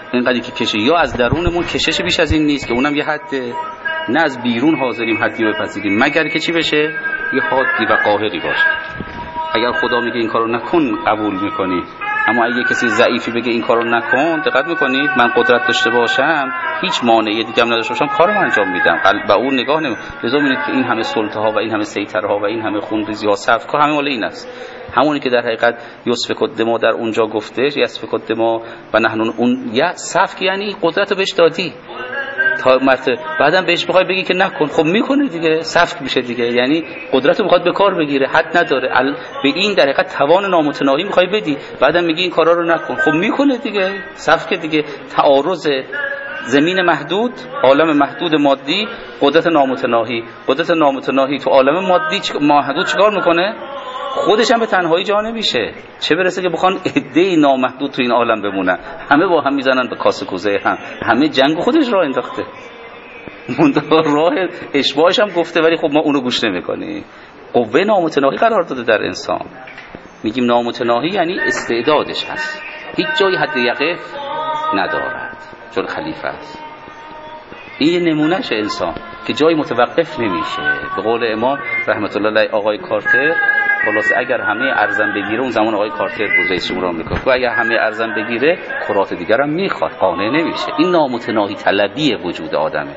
اینقدری که کشه، یا از درونمون کشش بیش از این نیست که اونم یه حده، نه از بیرون حاضریم حدی بپذیریم مگر که چی بشه؟ یه حادی و قاهری باشه. اگر خدا میگه این کارو نکن قبول میکنی، اما اگه کسی ضعیفی بگه این کارو نکن، دقت میکنید من قدرت داشته باشم هیچ مانعی دیگه هم نداشته باشم کارو انجام میدم، قلب اون نگاه نمی. لذا میبینید که این همه سلطه ها و این همه سیطره ها و این همه خونریزی ها سفک ها همه مال این است، همونی که در حقیقت یسفک الدما در اونجا گفته، یسفک الدما و نحن اون یا سفک یعنی قدرت رو بهش دادی تا مرتبه، بعدم بهش بخوای بگی که نکن، خب میکنه دیگه، سفک میشه دیگه، یعنی قدرت رو میخواد به کار بگیره، حد نداره، ال... به این در حقیقت توان نامتناهی میخوای بدی، بعدم میگی این کارا رو نکن، خب میکنه دیگه، سفک دیگه. تعارض زمین محدود، عالم محدود مادی، قدرت نامتناهی، قدرت نامتناهی تو عالم مادی چ... محدود چیکار میکنه؟ خودش هم به تنهایی جا نمیشه، چه برسه که بخوان عده‌ای نامحدود تو این عالم بمونن، همه با هم میزنن به کاسه کوزه هم، همه جنگ خودش راه انداخته، منتها راه اشباهش هم گفته، ولی خب ما اونو گوش نمیکنیم. قوه نامتناهی قرار داده در انسان. میگیم نامتناهی یعنی استعدادش هست، هیچ جایی حد یقف ندارد چون خلیفه است. این نمونهش انسان که جایی متوقف نمیشه. به قول امام رحمت الله علیه آقای کارتر، خلاص اگر همه ارزم بگیره، اون زمان آقای کارتر بود رئیس جمهور آمریکا، که اگر همه ارزم بگیره کرات دیگر هم میخواد، قانع نمیشه. این نامتناهی طلبی وجود آدمه.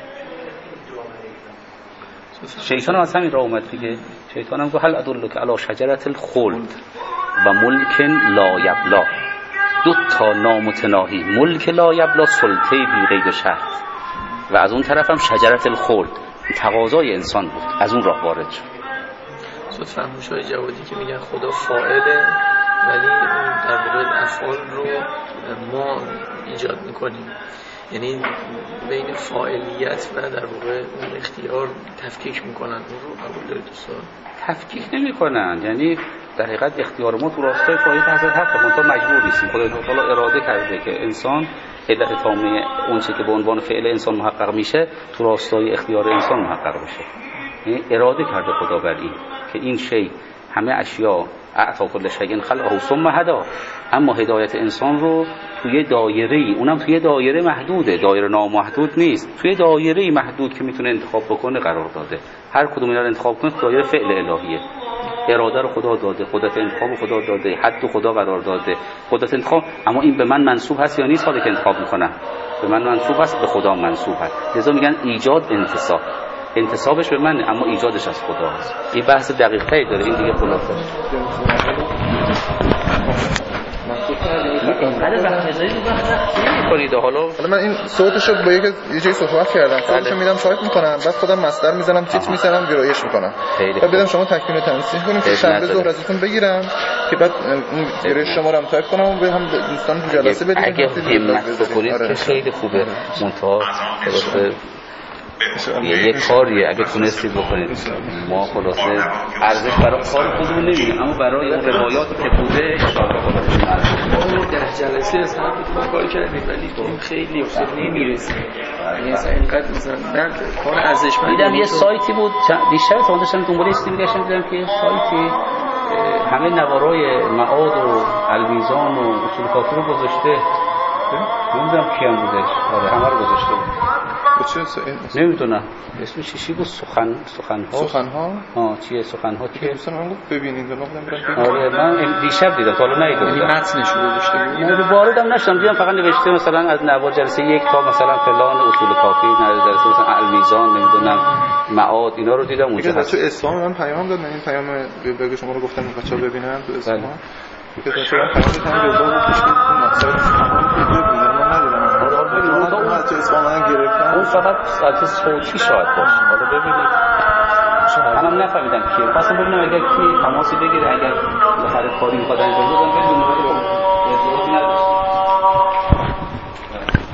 شیطان هم از همین راه اومد دیگه. شیطان هم گفت هل ادلک علی شجرة الخلد و ملک لا یبلا. دو تا نامتناهی، ملک لا یبلا، سلطه بی قید و شرط، و از اون طرف هم شجرة الخلد، تقاضای انسان بود، از اون راه وارد شد. صد فرموشای جوادی که میگن خدا فاعله، ولی در واقع افعال رو ما ایجاد میکنیم، یعنی بین فاعلیت و در واقع اون اختیار تفکیک میکنن. اون رو قبول دارید دوستان؟ تفکیک نمیکنن، یعنی در حقیقت اختیار ما تو راستای فاعلیت حضرت حقه، منتها مجبور نیستیم. خدای تعالی اراده کرده که انسان علت تامه اون چه که به عنوان فعل انسان محقق میشه تو راستای اختیار انسان محقق بشه. یعنی اراده کرده خدا بر این که این شی، همه اشیا اعطا کل شیء خلقه ثم هدا، اما هدایت انسان رو توی دایره‌ای، اونم توی دایره محدوده، دایره نامحدود نیست، توی دایره محدود که میتونه انتخاب بکنه قرار داده. هر کدوم اینا رو انتخاب کنه دایره فعل الهیه. اراده رو خدا داده، قدرت انتخاب رو خدا داده، حد رو خدا قرار داده، قدرت انتخاب. اما این به من منسوب هست یا نیست؟ حالا که انتخاب میکنم به من منسوب هست، به خدا منسوب هست. لذا میگن ایجاد انتصاب، انتصابش به منه اما ایجادش از خدا است. این بحث دقیق تری داره، این دیگه خلاصه کنید. حالا حالا من این صوتشو با یک یه جایی صحبت کردم، صوتشو میدم تایپ میکنم، بعد خودم مصدر میزنم، تیتر میزنم، ویرایش میکنم، بعد بدم شما تکمیل تنظیم کنید که شنبه ظهر ازتون بگیرم که بعد اون ویرایش شما رو هم تایپ کنم و به هم دوستان تو جلسه بدیم. اگه همت بکنید که خیلی خوبه. منتها یه کاریه اگه تونستید بکنید. ما خلاصه ارزش برای کار خودمون نمیدیم، اما برای اون روایاتی که بوده اشاره ما در جلسه از هم بتونیم کار کردیم، ولی این خیلی افتاد نمیرسیم. یعنی اصلا اینقدر مثلا من کار ارزشمند دیدم. یه سایتی بود دیشب تا داشتم دنبال استی میگشتم، دیدم که یه سایتی همه نوارای معاد و المیزان و اصول کافی رو گذاشته. نمیدونم کیم بودش، آره همه رو گذاشته بود. چه نمیدونم اسمش چی بود؟ سخن سخن ها سخن ها ها چیه؟ سخن ها چیه؟ دوستان من گفت ببینید و نقدم برام. آره من دیشب دیدم، حالا ندیدم. یعنی متنش رو گذاشته بود. من واردم نشدم، دیدم فقط نوشته مثلا از نوار جلسه یک تا مثلا فلان اصول کافی، نه جلسه مثلا المیزان، نمیدونم معاد، اینا رو دیدم اونجا هست. تو اسلام من پیام داد، من این پیام بگو شما رو گفتم بچه‌ها ببینن تو اسلام که تو شما پیام دادن رضا بود که اون مقصد تمام ویدیو بود من ندیدم. حالا تو اسلام گرفتم اون فقط ساعت صوتی شاید باشه. حالا ببینید منم نفهمیدم کیه، خواستم ببینم اگر کی تماسی بگیره، اگر بخره کاری میخواد انجام بدم بدون ولی خب